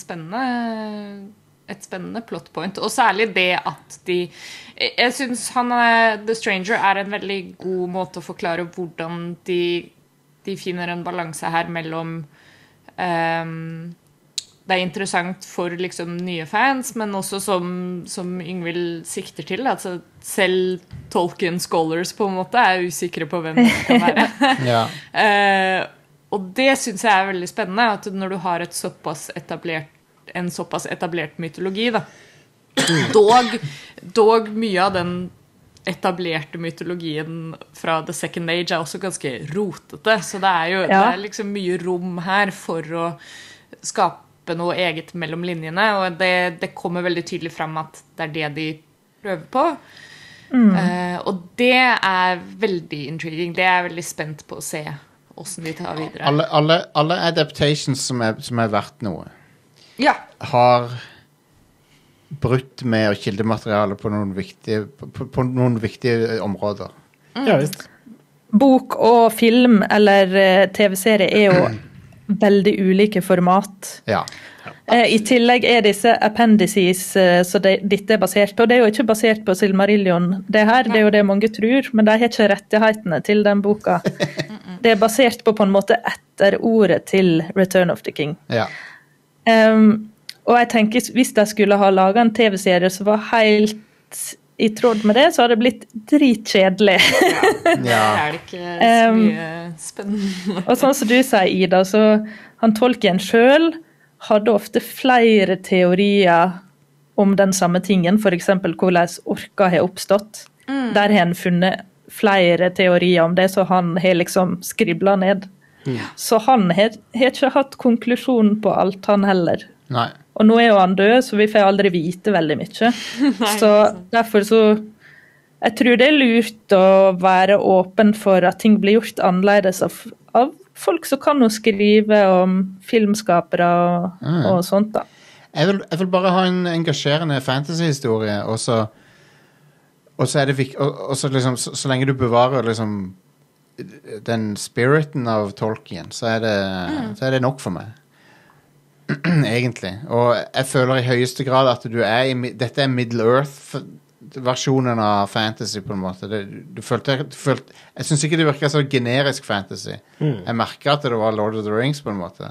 et spennende plotpoint, og særlig det at jeg synes The Stranger er en veldig god måte å forklare hvordan de finner en balanse her mellom det er interessant for liksom nye fans, men også som Yngvild sikter til, altså selv Tolkien scholars på en måte er usikre på hvem det kan være. Og det synes jeg er veldig spennende, at når du har en såpass etablert mytologi, dog mye av den etablerte mytologien fra The Second Age er også ganske rotete, så det er liksom mye rom her for å skape noe eget mellom linjene, og det kommer veldig tydelig frem at det er det de prøver på. Og det er veldig intriguing. Det er jeg veldig spent på å se hvordan de tar videre. Alle adaptations som er verdt noe, har brutt med kildemateriale på noen viktige områder. Ja, visst. Bok og film eller TV-serie er jo veldig ulike format. I tillegg er disse appendices så dette er basert på. Det er jo ikke basert på Silmarillion det her, det er jo det mange tror, men de har ikke rettighetene til den boka. Det er basert på en måte etter ordet til Return of the King. Og jeg tenker, hvis de skulle ha laget en TV-serie som var helt i tråd med det, så hadde det blitt dritkjedelig. Det er ikke så mye spennende. Og sånn som du sier, Ida, så han Tolkien selv hadde ofte flere teorier om den samme tingen, for eksempel hvordan orka har oppstått. Der har han funnet flere teorier om det, så han har liksom skriblet ned. Så han har ikke hatt konklusjon på alt han heller. Nei. Og nå er jo han død, så vi får aldri vite veldig mye. Så derfor så... Jeg tror det er lurt å være åpen for at ting blir gjort annerledes av folk som kan jo skrive om filmskapere og sånt da. Jeg vil bare ha en engasjerende fantasy-historie, og så er det viktig, og så liksom, så lenge du bevarer liksom den spiriten av Tolkien, så er det nok for meg. Egentlig. Og jeg føler i høyeste grad at dette er Middle-earth-versjonen av fantasy på en måte. Jeg synes ikke det virker så generisk fantasy. Jeg merker at det var Lord of the Rings på en måte.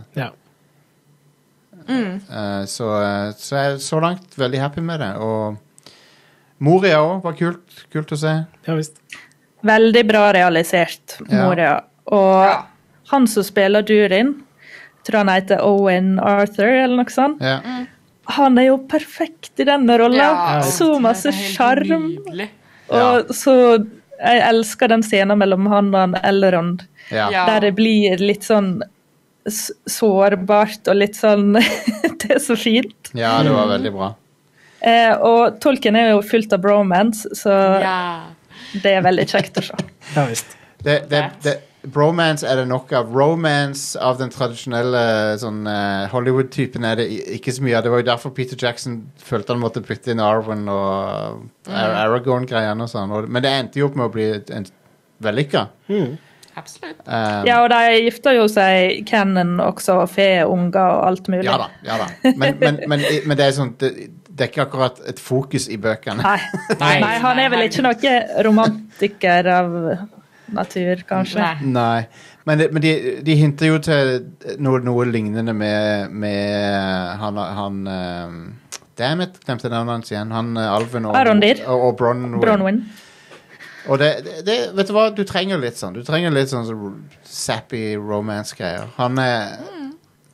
Så jeg er så langt veldig happy med det. Og Moria også var kult å se. Ja, visst. Veldig bra realisert, Moria. Og han som spiller Durin, tror han heter Owen Arthur eller noe sånt. Han er jo perfekt i denne rollen. Så masse charm. Og så jeg elsker den scenen mellom han og Elrond, der det blir litt sånn sårbart og litt sånn det er så fint. Ja, det var veldig bra. Og Tolkien er jo fullt av bromance, så det er veldig kjekt å se. Ja, visst. Bromance er det nok av. Romance av den tradisjonelle sånn, Hollywood-typen er det ikke så mye av. Det var jo derfor Peter Jackson følte han måtte putte inn Arwen og Aragorn-greiene og sånn. Men det endte jo opp med å bli en vellykket. Absolutt. Og de gifter jo seg canon også, fe, unger og alt mulig. Ja da. Men det er sånn... Det er ikke akkurat et fokus i bøkene. Nei, han er vel ikke noe romantiker av natur, kanskje. Nei. Men de hinter jo til noe lignende med han dammit, glemte navnet hans igjen. Han Alven og Bronwyn. Og det, vet du hva, du trenger litt sånn sappy romance-greier.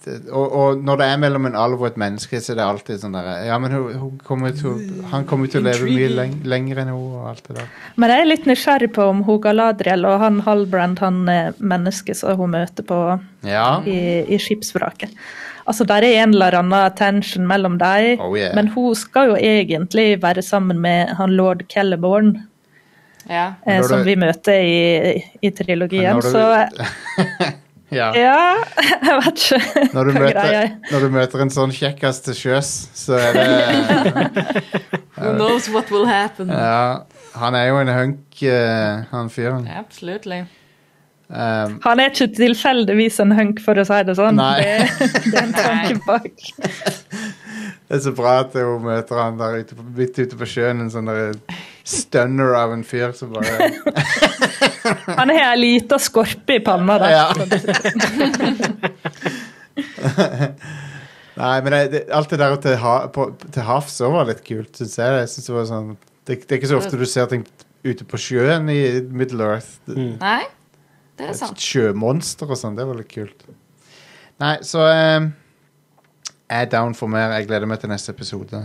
og når det mellom en alv og et menneske, så det alltid sånn der, ja, men han kommer til å leve mye lenger enn hun, og alt det der. Men jeg litt nysgjerrig på om hun Galadriel og han Halbrand, han menneske som hun møter på i skipsvraket. Altså, der en eller annen tension mellom dem, men hun skal jo egentlig være sammen med han Lord Celeborn, som vi møter i trilogien, så... Ja, jeg vet ikke når du møter en sånn kjekkas til sjøs, så det... Who knows what will happen? Ja, han jo en hunk, han fyren. Absolutely. Han ikke tilfeldigvis en hunk, for å si det sånn. Nei. Det en tanke bak. Det så bra at hun møter han der midt ute på sjøen, en sånn der stunner av en fyr som bare... Han har en liten skorpe i panna der. Ja. Nei, men alt det der til havs så var litt kult, synes jeg. Jeg synes det var sånn... Det ikke så ofte du ser ting ute på sjøen i Middle-earth. Nei, det sant. Sjømonster og sånn, det var litt kult. Nei, så... jeg down for mer. Jeg gleder meg til neste episode.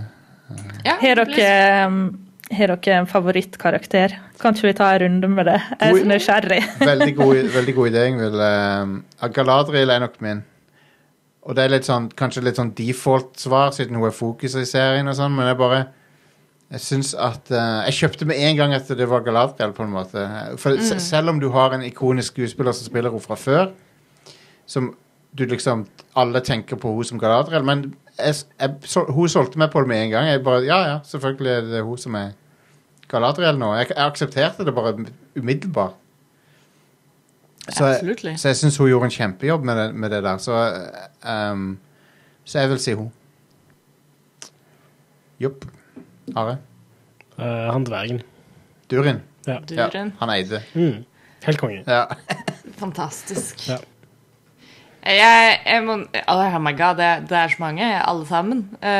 Har dere en favorittkarakter? Kan ikke vi ta en runde med det? Jeg så nysgjerrig. veldig god idé, Ingvild. Galadriel nok min. Og det litt sånn, kanskje litt sånn default-svar, siden hun fokuset i serien og sånn, men jeg synes at... jeg kjøpte med en gang at det var Galadriel, på en måte. For selv om du har en ikonisk skuespiller som spiller hun fra før, som du liksom... Alle tenker på hun som Galadriel, men hun solgte meg på det med en gang. Jeg bare, ja, selvfølgelig er det hun som Galadriel nå. Jeg aksepterte det bare umiddelbart. Så jeg synes hun gjorde en kjempejobb med det der. Så jeg vil si hun. Jopp. Are? Han dvergen. Durin? Ja. Durin. Han eide. Helt konge. Ja. Fantastisk. Ja. Jeg må... Oh my god, det så mange, alle sammen.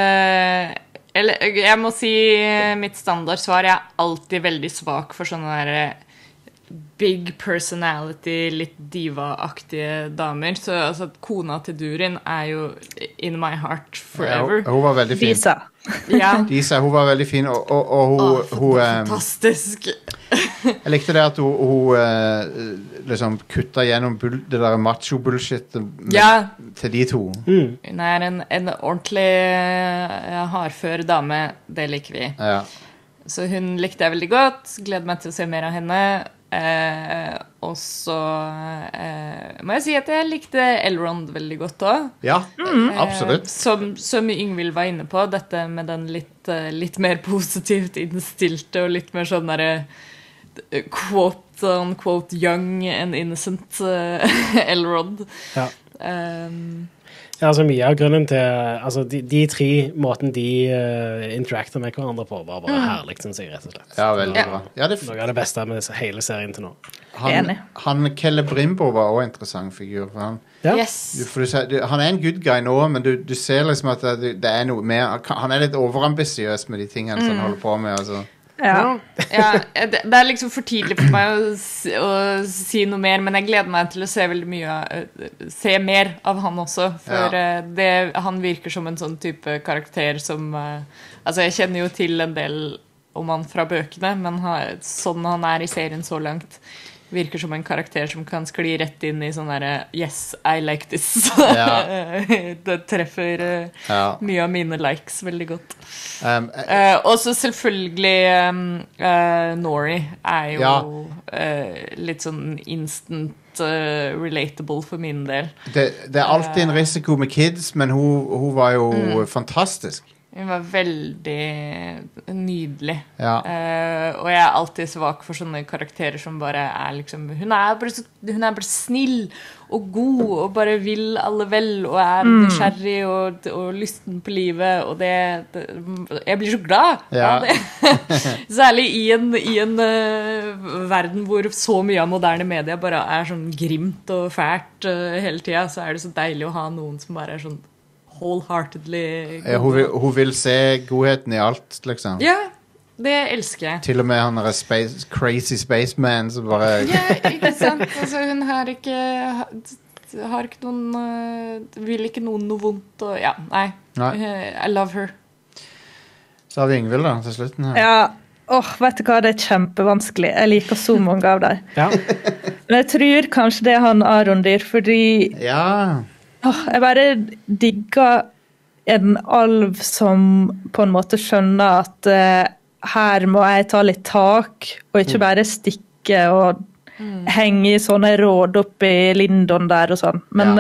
Jeg må si mitt standardsvar, jeg alltid veldig svak for sånne der big personality, litt diva-aktige damer. Så altså, kona til Durin jo in my heart forever. Ja, hun var veldig fin. Disa. Disa, hun var veldig fin, og hun fantastisk. Jeg likte det at hun liksom kuttet gjennom det der macho-bullshit til de to. Hun en ordentlig hardfør dame, det liker vi. Ja. Så hun likte jeg veldig godt, gleder meg til å se mer av henne. Og så må jeg si at jeg likte Elrond veldig godt også. Ja, absolutt. Som Ingvild var inne på, dette med den litt mer positivt innstilte og litt mer sånn der quote-unquote young and innocent Elrond. Ja. Altså mye av grunnen til altså de tre måten de interacter med hverandre på var bare herlig, synes jeg, rett og slett. Ja, veldig bra. Noe av det beste med hele serien til nå. Han Celebrimbor var også en interessant figur. Han en good guy nå, men du ser liksom at det noe mer, han litt overambisiøs med de tingene som han holder på med, altså. Det liksom for tidlig for meg å si noe mer, men jeg gleder meg til å se veldig mye se mer av han også, for han virker som en sånn type karakter som altså jeg kjenner jo til en del om han fra bøkene, men sånn han i serien så langt virker som en karakter som kan skli rett inn i sånn der yes, I like this. Det treffer mye av mine likes veldig godt. Og så selvfølgelig Nori jo litt sånn instant relatable for min del. Det alltid en risiko med kids, men hun var jo fantastisk. Hun var veldig nydelig. Og jeg alltid svak for sånne karakterer som bare liksom... Hun bare snill og god og bare vil alle vel og nysgjerrig og lysten på livet. Og jeg blir så glad av det. Særlig i en verden hvor så mye av moderne media bare sånn grimt og fælt hele tiden, så det så deilig å ha noen som bare sånn wholeheartedly hun vil se godheten i alt, liksom. Ja, det elsker jeg. Til og med han crazy spaceman som bare... Ja, ikke sant? Altså, hun har ikke... har ikke noen vil ikke noen noe vondt og, ja, nei. I love her. Så har vi Ingvild da, til slutten her. Ja, vet du hva, det kjempevanskelig. Jeg liker så mange av dem. Ja. Men jeg tror kanskje det er han Arondir, fordi jeg bare digger en alv som på en måte skjønner at her må jeg ta litt tak, og ikke bare stikke og henge i sånne råd oppe i Lindon der og sånn. Men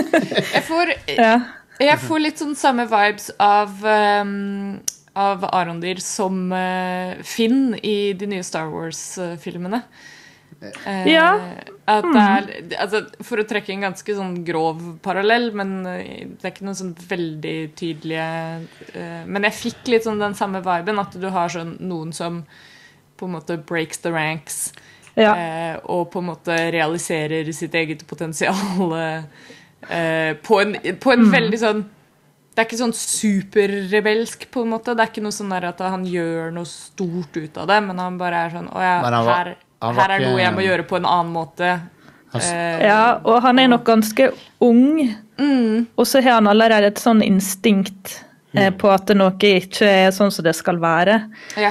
jeg får litt sånn samme vibes av Arondir som Finn i de nye Star Wars-filmene. At det altså, for å trekke en ganske sånn grov parallell, men det er ikke noe sånn veldig tydelige men jeg fikk litt sånn den samme viben, at du har sånn noen som på en måte breaks the ranks og på en måte realiserer sitt eget potensial på en veldig sånn. Det er ikke sånn superrebelsk på en måte. Det er ikke noe sånn der at han gjør noe stort ut av det, men han bare er sånn, her er noe jeg må gjøre på en annen måte. Og han er nok ganske ung, og så har han allerede et sånn instinkt på at noe ikke er sånn som det skal være.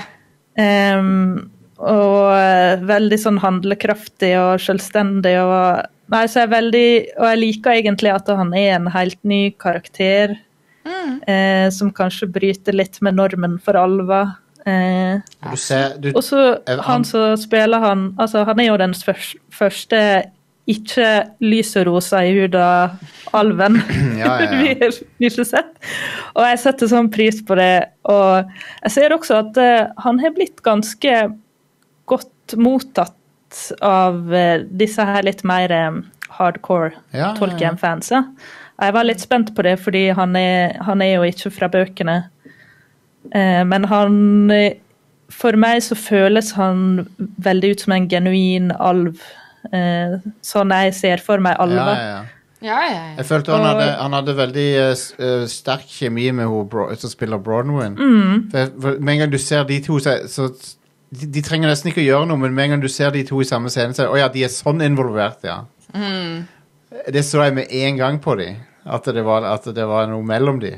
Og veldig sånn handlekraftig og selvstendig, så jeg liker egentlig at han er en helt ny karakter, som kanskje bryter litt med normen for alver. Og så han som spiller han, altså han er jo den første ikke lyserosa i huda alven vi har sett, og jeg setter sånn pris på det, og jeg ser også at han har blitt ganske godt mottatt av disse her litt mer hardcore Tolkien-fansa. Jeg var litt spent på det, fordi han er jo ikke fra bøkene. Men for meg så føles han veldig ut som en genuin alv. Sånn jeg ser for meg alver. Jeg følte han hadde veldig sterk kjemi med hun som spiller Bronwyn. For med en gang du ser de to, så de trenger nesten ikke å gjøre noe, men med en gang du ser de to i samme scene, så de er sånn involvert, Det så jeg med en gang på de. At det var noe mellom de.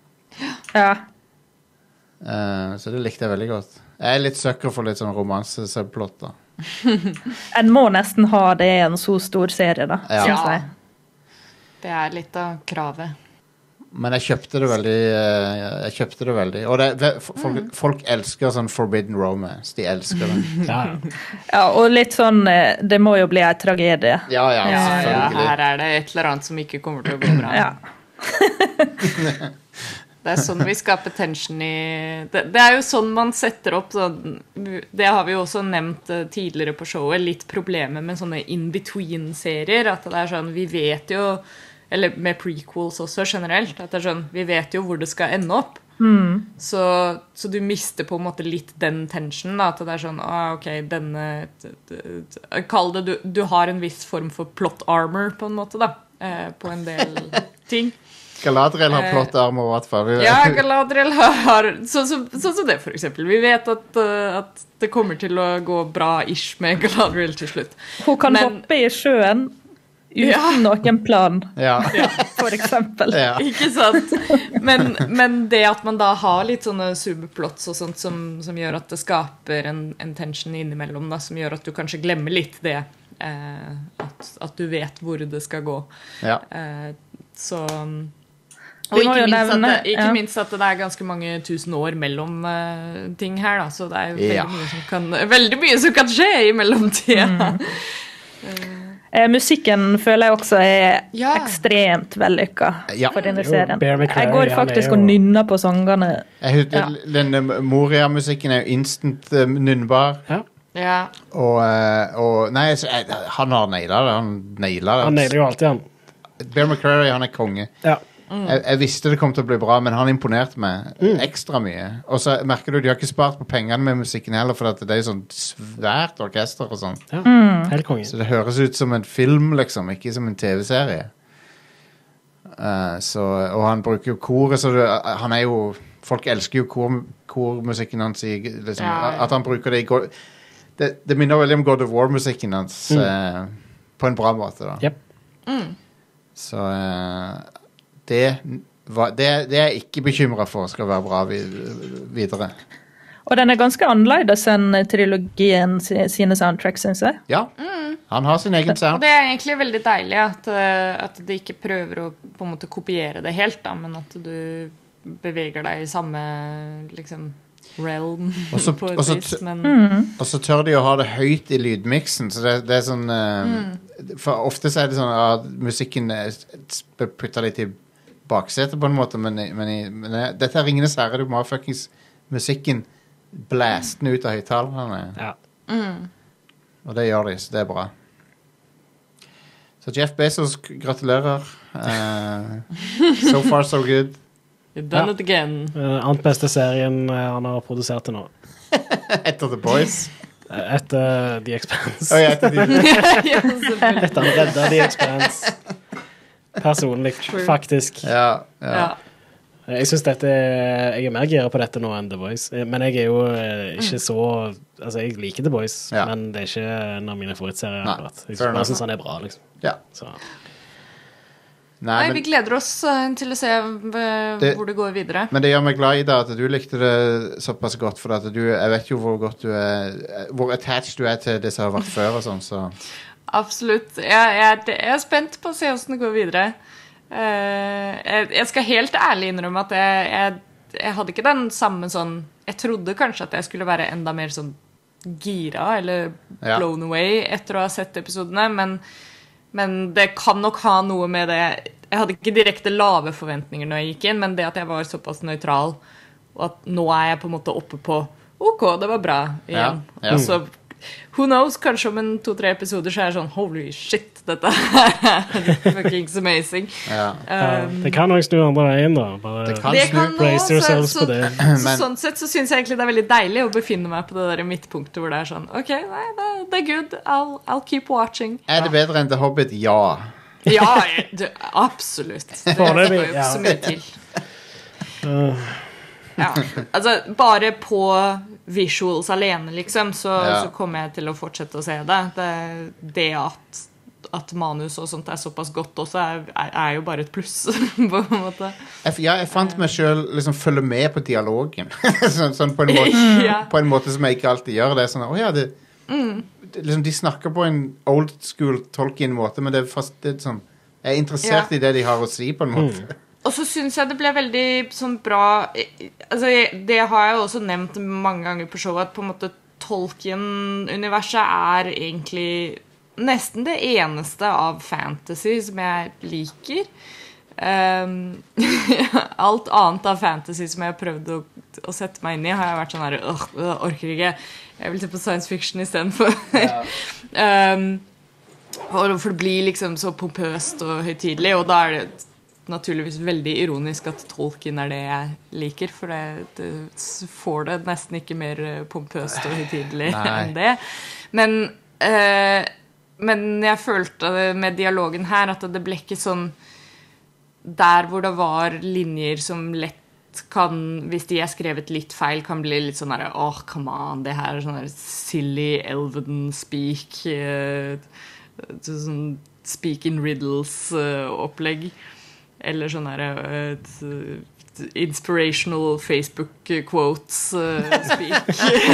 Så det likte jeg veldig godt. Jeg er litt søkker for litt sånn romanse-subplot da. En må nesten ha det i en så stor serie da, synes jeg. Det er litt av kravet. Men jeg kjøpte det veldig. Og folk elsker sånn forbidden romance. De elsker det. Og litt sånn, det må jo bli en tragedie. Her er det et eller annet som ikke kommer til å gå bra. Det er sånn vi skaper tension i... Det er jo sånn man setter opp, det har vi jo også nevnt tidligere på showet, litt problemer med sånne in-between-serier, at det er sånn, vi vet jo, eller med prequels også generelt, at det er sånn, vi vet jo hvor det skal ende opp. Så du mister på en måte litt den tensionen da, at det er sånn, ok, kall det, du har en viss form for plot armor på en måte da, på en del ting. Galadriel har plot armor i hvert fall. Galadriel har sånn som det for eksempel. Vi vet at det kommer til å gå bra-ish med Galadriel til slutt. Hun kan hoppe i sjøen uten noen plan, for eksempel. Ikke sant? Men det at man da har litt sånne subplots og sånt som gjør at det skaper en tension innimellom, da, som gjør at du kanskje glemmer litt det, at du vet hvor det skal gå. Så... Og ikke minst at det er ganske mange tusen år mellom ting her da, så det er jo veldig mye som kan skje i mellomtida. Musikken føler jeg også er ekstremt vellykket for denne serien. Jeg går faktisk og nynner på sangene. Den Moria-musikken er jo instant nynnbar. Og nei, han har nailet det. Han nailer jo alltid han. Bear McCreary, han er konge. Jeg visste det kom til å bli bra, men han imponerte meg ekstra mye. Og så merker du, de har ikke spart på pengene med musikken heller, for at det er sånn svært orkester og sånn. Helt konge. Så det høres ut som en film, liksom, ikke som en TV-serie. Og han bruker jo koret, så han er jo... Folk elsker jo kormusikken hans, liksom, at han bruker det i... Det minner veldig om God of War-musikken hans på en bra måte, da. Så det er jeg ikke bekymret for skal være bra videre. Og den er ganske annerledes enn trilogien sine soundtracks, synes jeg. Ja, han har sin egen sound. Og det er egentlig veldig deilig at de ikke prøver å på en måte kopiere det helt, da, men at du beveger deg i samme liksom, realm på et vis. Og så tør de å ha det høyt i lydmixen, så det er sånn... For ofte så er det sånn at musikken putter litt i baksetet på en måte, men dette er Ringenes Herre, du må ha fuckings musikken blæsten ut av høyttalerne. Ja. Og det gjør de, så det er bra. Så Jeff Bezos, gratulerer. So far, so good. You've done it again. Annet beste serien han har produsert til nå. Etter The Boys. Etter The Expanse. Etter han reddet The Expanse. Personlig, faktisk. Ja. Jeg synes jeg er mer gira på dette nå enn The Boys. Men jeg er jo ikke så... Altså, jeg liker The Boys, men det er ikke en av mine favorittserier. Jeg synes han er bra, liksom. Ja. Så. Nei, vi gleder oss til å se hvor det går videre. Men det gjør meg glad, Ida, at du likte det såpass godt, for at jeg vet jo hvor godt du er... Hvor attached du er til det som har vært før og sånn, så... Absolutt. Jeg er spent på å se hvordan det går videre. Jeg skal helt ærlig innrømme at jeg hadde ikke den samme sånn... Jeg trodde kanskje at jeg skulle være enda mer sånn gira eller blown away etter å ha sett episodene, men det kan nok ha noe med det. Jeg hadde ikke direkte lave forventninger når jeg gikk inn, men det at jeg var såpass nøytral, og at nå er jeg på en måte oppe på ok, det var bra igjen. Og så who knows, kanskje om 2-3 episoder så er det sånn, holy shit, dette er fucking amazing. Det kan også snu andre veien da. Det kan nå, sånn sett så synes jeg egentlig det er veldig deilig å befinne meg på det der midtpunktet hvor det er sånn, ok, nei, det er good, I'll keep watching. Er det bedre enn The Hobbit? Ja. Ja, absolutt. Det skal jo ikke så mye til. Altså, bare på visuals alene, liksom, så kommer jeg til å fortsette å se det. Det at manus og sånt er såpass godt også er jo bare et pluss, på en måte. Jeg fant meg selv liksom følge med på dialogen. sånn på en måte som jeg ikke alltid gjør. Det er sånn, liksom, de snakker på en old school Tolkien-måte, men det er sånn, jeg er interessert i det de har å si på en måte. Og så synes jeg det ble veldig sånn bra, altså det har jeg jo også nevnt mange ganger på showet, at på en måte Tolkien-universet er egentlig nesten det eneste av fantasy som jeg liker. Alt annet av fantasy som jeg har prøvd å sette meg inn i, har jeg vært sånn her, jeg orker ikke, jeg vil se på science fiction i stedet for. For det blir liksom så pompøst og høytidelig, og da er det naturligvis veldig ironisk at Tolkien er det jeg liker, for det får det nesten ikke mer pompøst og høytidelig enn det. Men jeg følte med dialogen her at det ble ikke sånn der hvor det var linjer som lett kan, hvis de er skrevet litt feil, kan bli litt sånn her, come on, det her er sånn her silly elven speak, sånn speak in riddles opplegg. Eller sånn her inspirational Facebook quotes speak.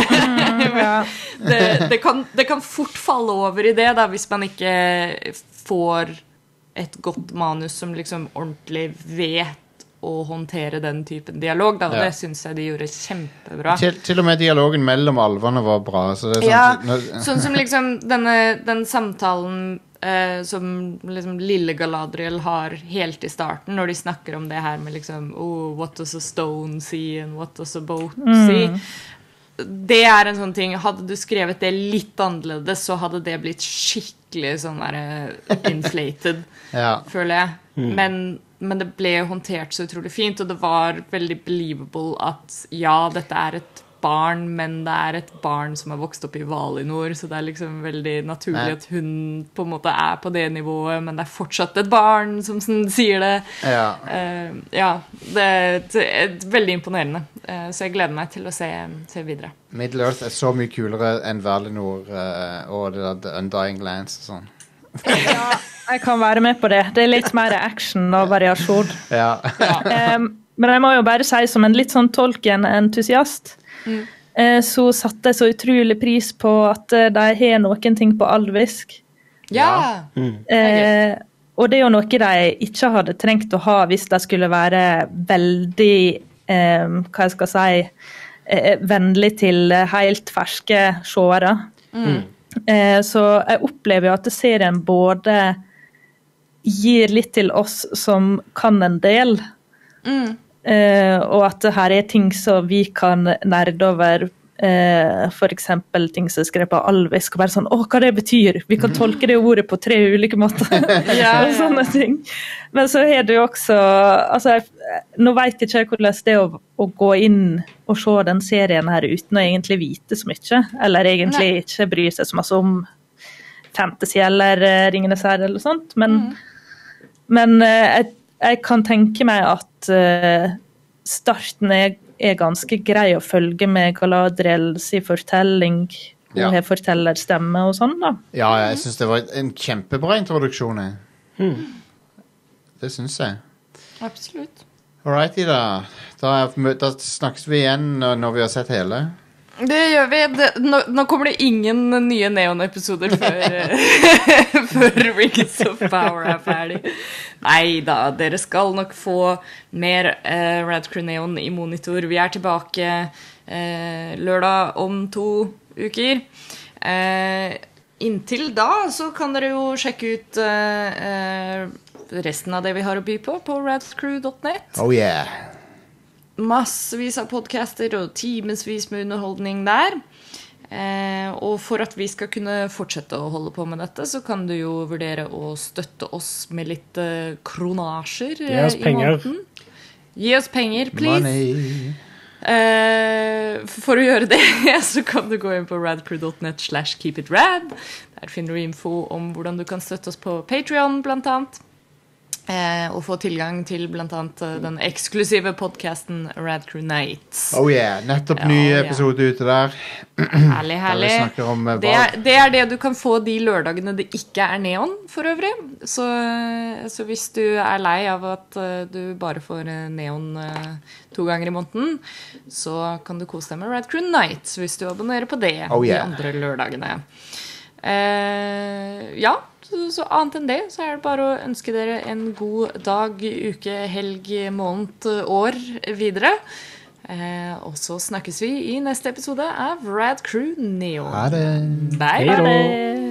Det kan fort falle over i det da, hvis man ikke får et godt manus som liksom ordentlig vet å håndtere den typen dialog da, og det synes jeg de gjorde kjempebra. Til og med dialogen mellom alvene var bra, så det er sånn, sånn som liksom den samtalen som liksom lille Galadriel har helt i starten når de snakker om det her med liksom what does a stone see and what does a boat see. Det er en sånn ting, hadde du skrevet det litt annerledes så hadde det blitt skikkelig sånn der inflated føler jeg, men det ble håndtert så utrolig fint, og det var veldig believable at dette er et barn, men det er et barn som har vokst opp i Valinor, så det er liksom veldig naturlig at hun på en måte er på det nivået, men det er fortsatt et barn som sier det. Det er veldig imponerende, så jeg gleder meg til å se videre. Middle Earth er så mye kulere enn Valinor og The Undying Lands og sånn. Ja, jeg kan være med på det. Det litt mer action og variasjon. Ja. Men jeg må jo bare si, som en litt sånn Tolkien-entusiast, så satte jeg så utrolig pris på at de har noen ting på alvisk. Ja! Og det er jo noe de ikke hadde trengt å ha hvis de skulle være veldig, hva jeg skal si, vennlig til helt ferske seere. Så jeg opplever jo at serien både gir litt til oss som kan en del, og at her er ting som vi kan nerde over, for eksempel ting som er skrevet på alvisk, og bare sånn, hva det betyr? Vi kan tolke det ordet på 3 ulike måter. Og sånne ting. Men så er det jo også, altså, nå vet ikke jeg hvordan det er å gå inn og se den serien her uten å egentlig vite så mye, eller egentlig ikke bry seg så masse om fantasy eller Ringenes herre eller sånt, men jeg kan tenke meg at starten er ganske grei å følge med Galadriels fortelling, og har fortellerstemme og sånn da. Ja, jeg synes det var en kjempebra introduksjon. Det synes jeg. Absolutt. Alrighty da. Da snakkes vi igjen når vi har sett hele. Det gjør vi. Nå kommer det ingen nye Neon-episoder før Rings of Power er ferdig. Neida, dere skal nok få mer Rad Crew Neon i monitor. Vi er tilbake lørdag om 2 uker. Inntil da så kan dere jo sjekke ut resten av det vi har å by på radcrew.net. Oh yeah. Massevis av podcaster og timesvis med underholdning der. Og for at vi skal kunne fortsette å holde på med dette, så kan du jo vurdere å støtte oss med litt kronasjer Gi oss penger. måneden. Gi oss penger, please. Money. For å gjøre det, så kan du gå inn på radcrew.net/keepitrad. Der finner du info om hvordan du kan støtte oss på Patreon, blant annet. Og få tilgang til blant annet den eksklusive podcasten Rad Crew Nights. Oh yeah, nettopp ny episode ute der. Herlig, Der herlig. vi snakker om Det er det du kan få de lørdagene det ikke er neon, for øvrig. Så hvis du er lei av at du bare får neon 2 ganger i måneden, så kan du kose deg med Rad Crew Nights hvis du abonnerer på det de andre lørdagene. Ja, så annet enn det så er det bare å ønske dere en god dag, uke, helg, måned, år videre. Og så snakkes vi i neste episode av Rad Crew Neon. Ha det. Bye, bye.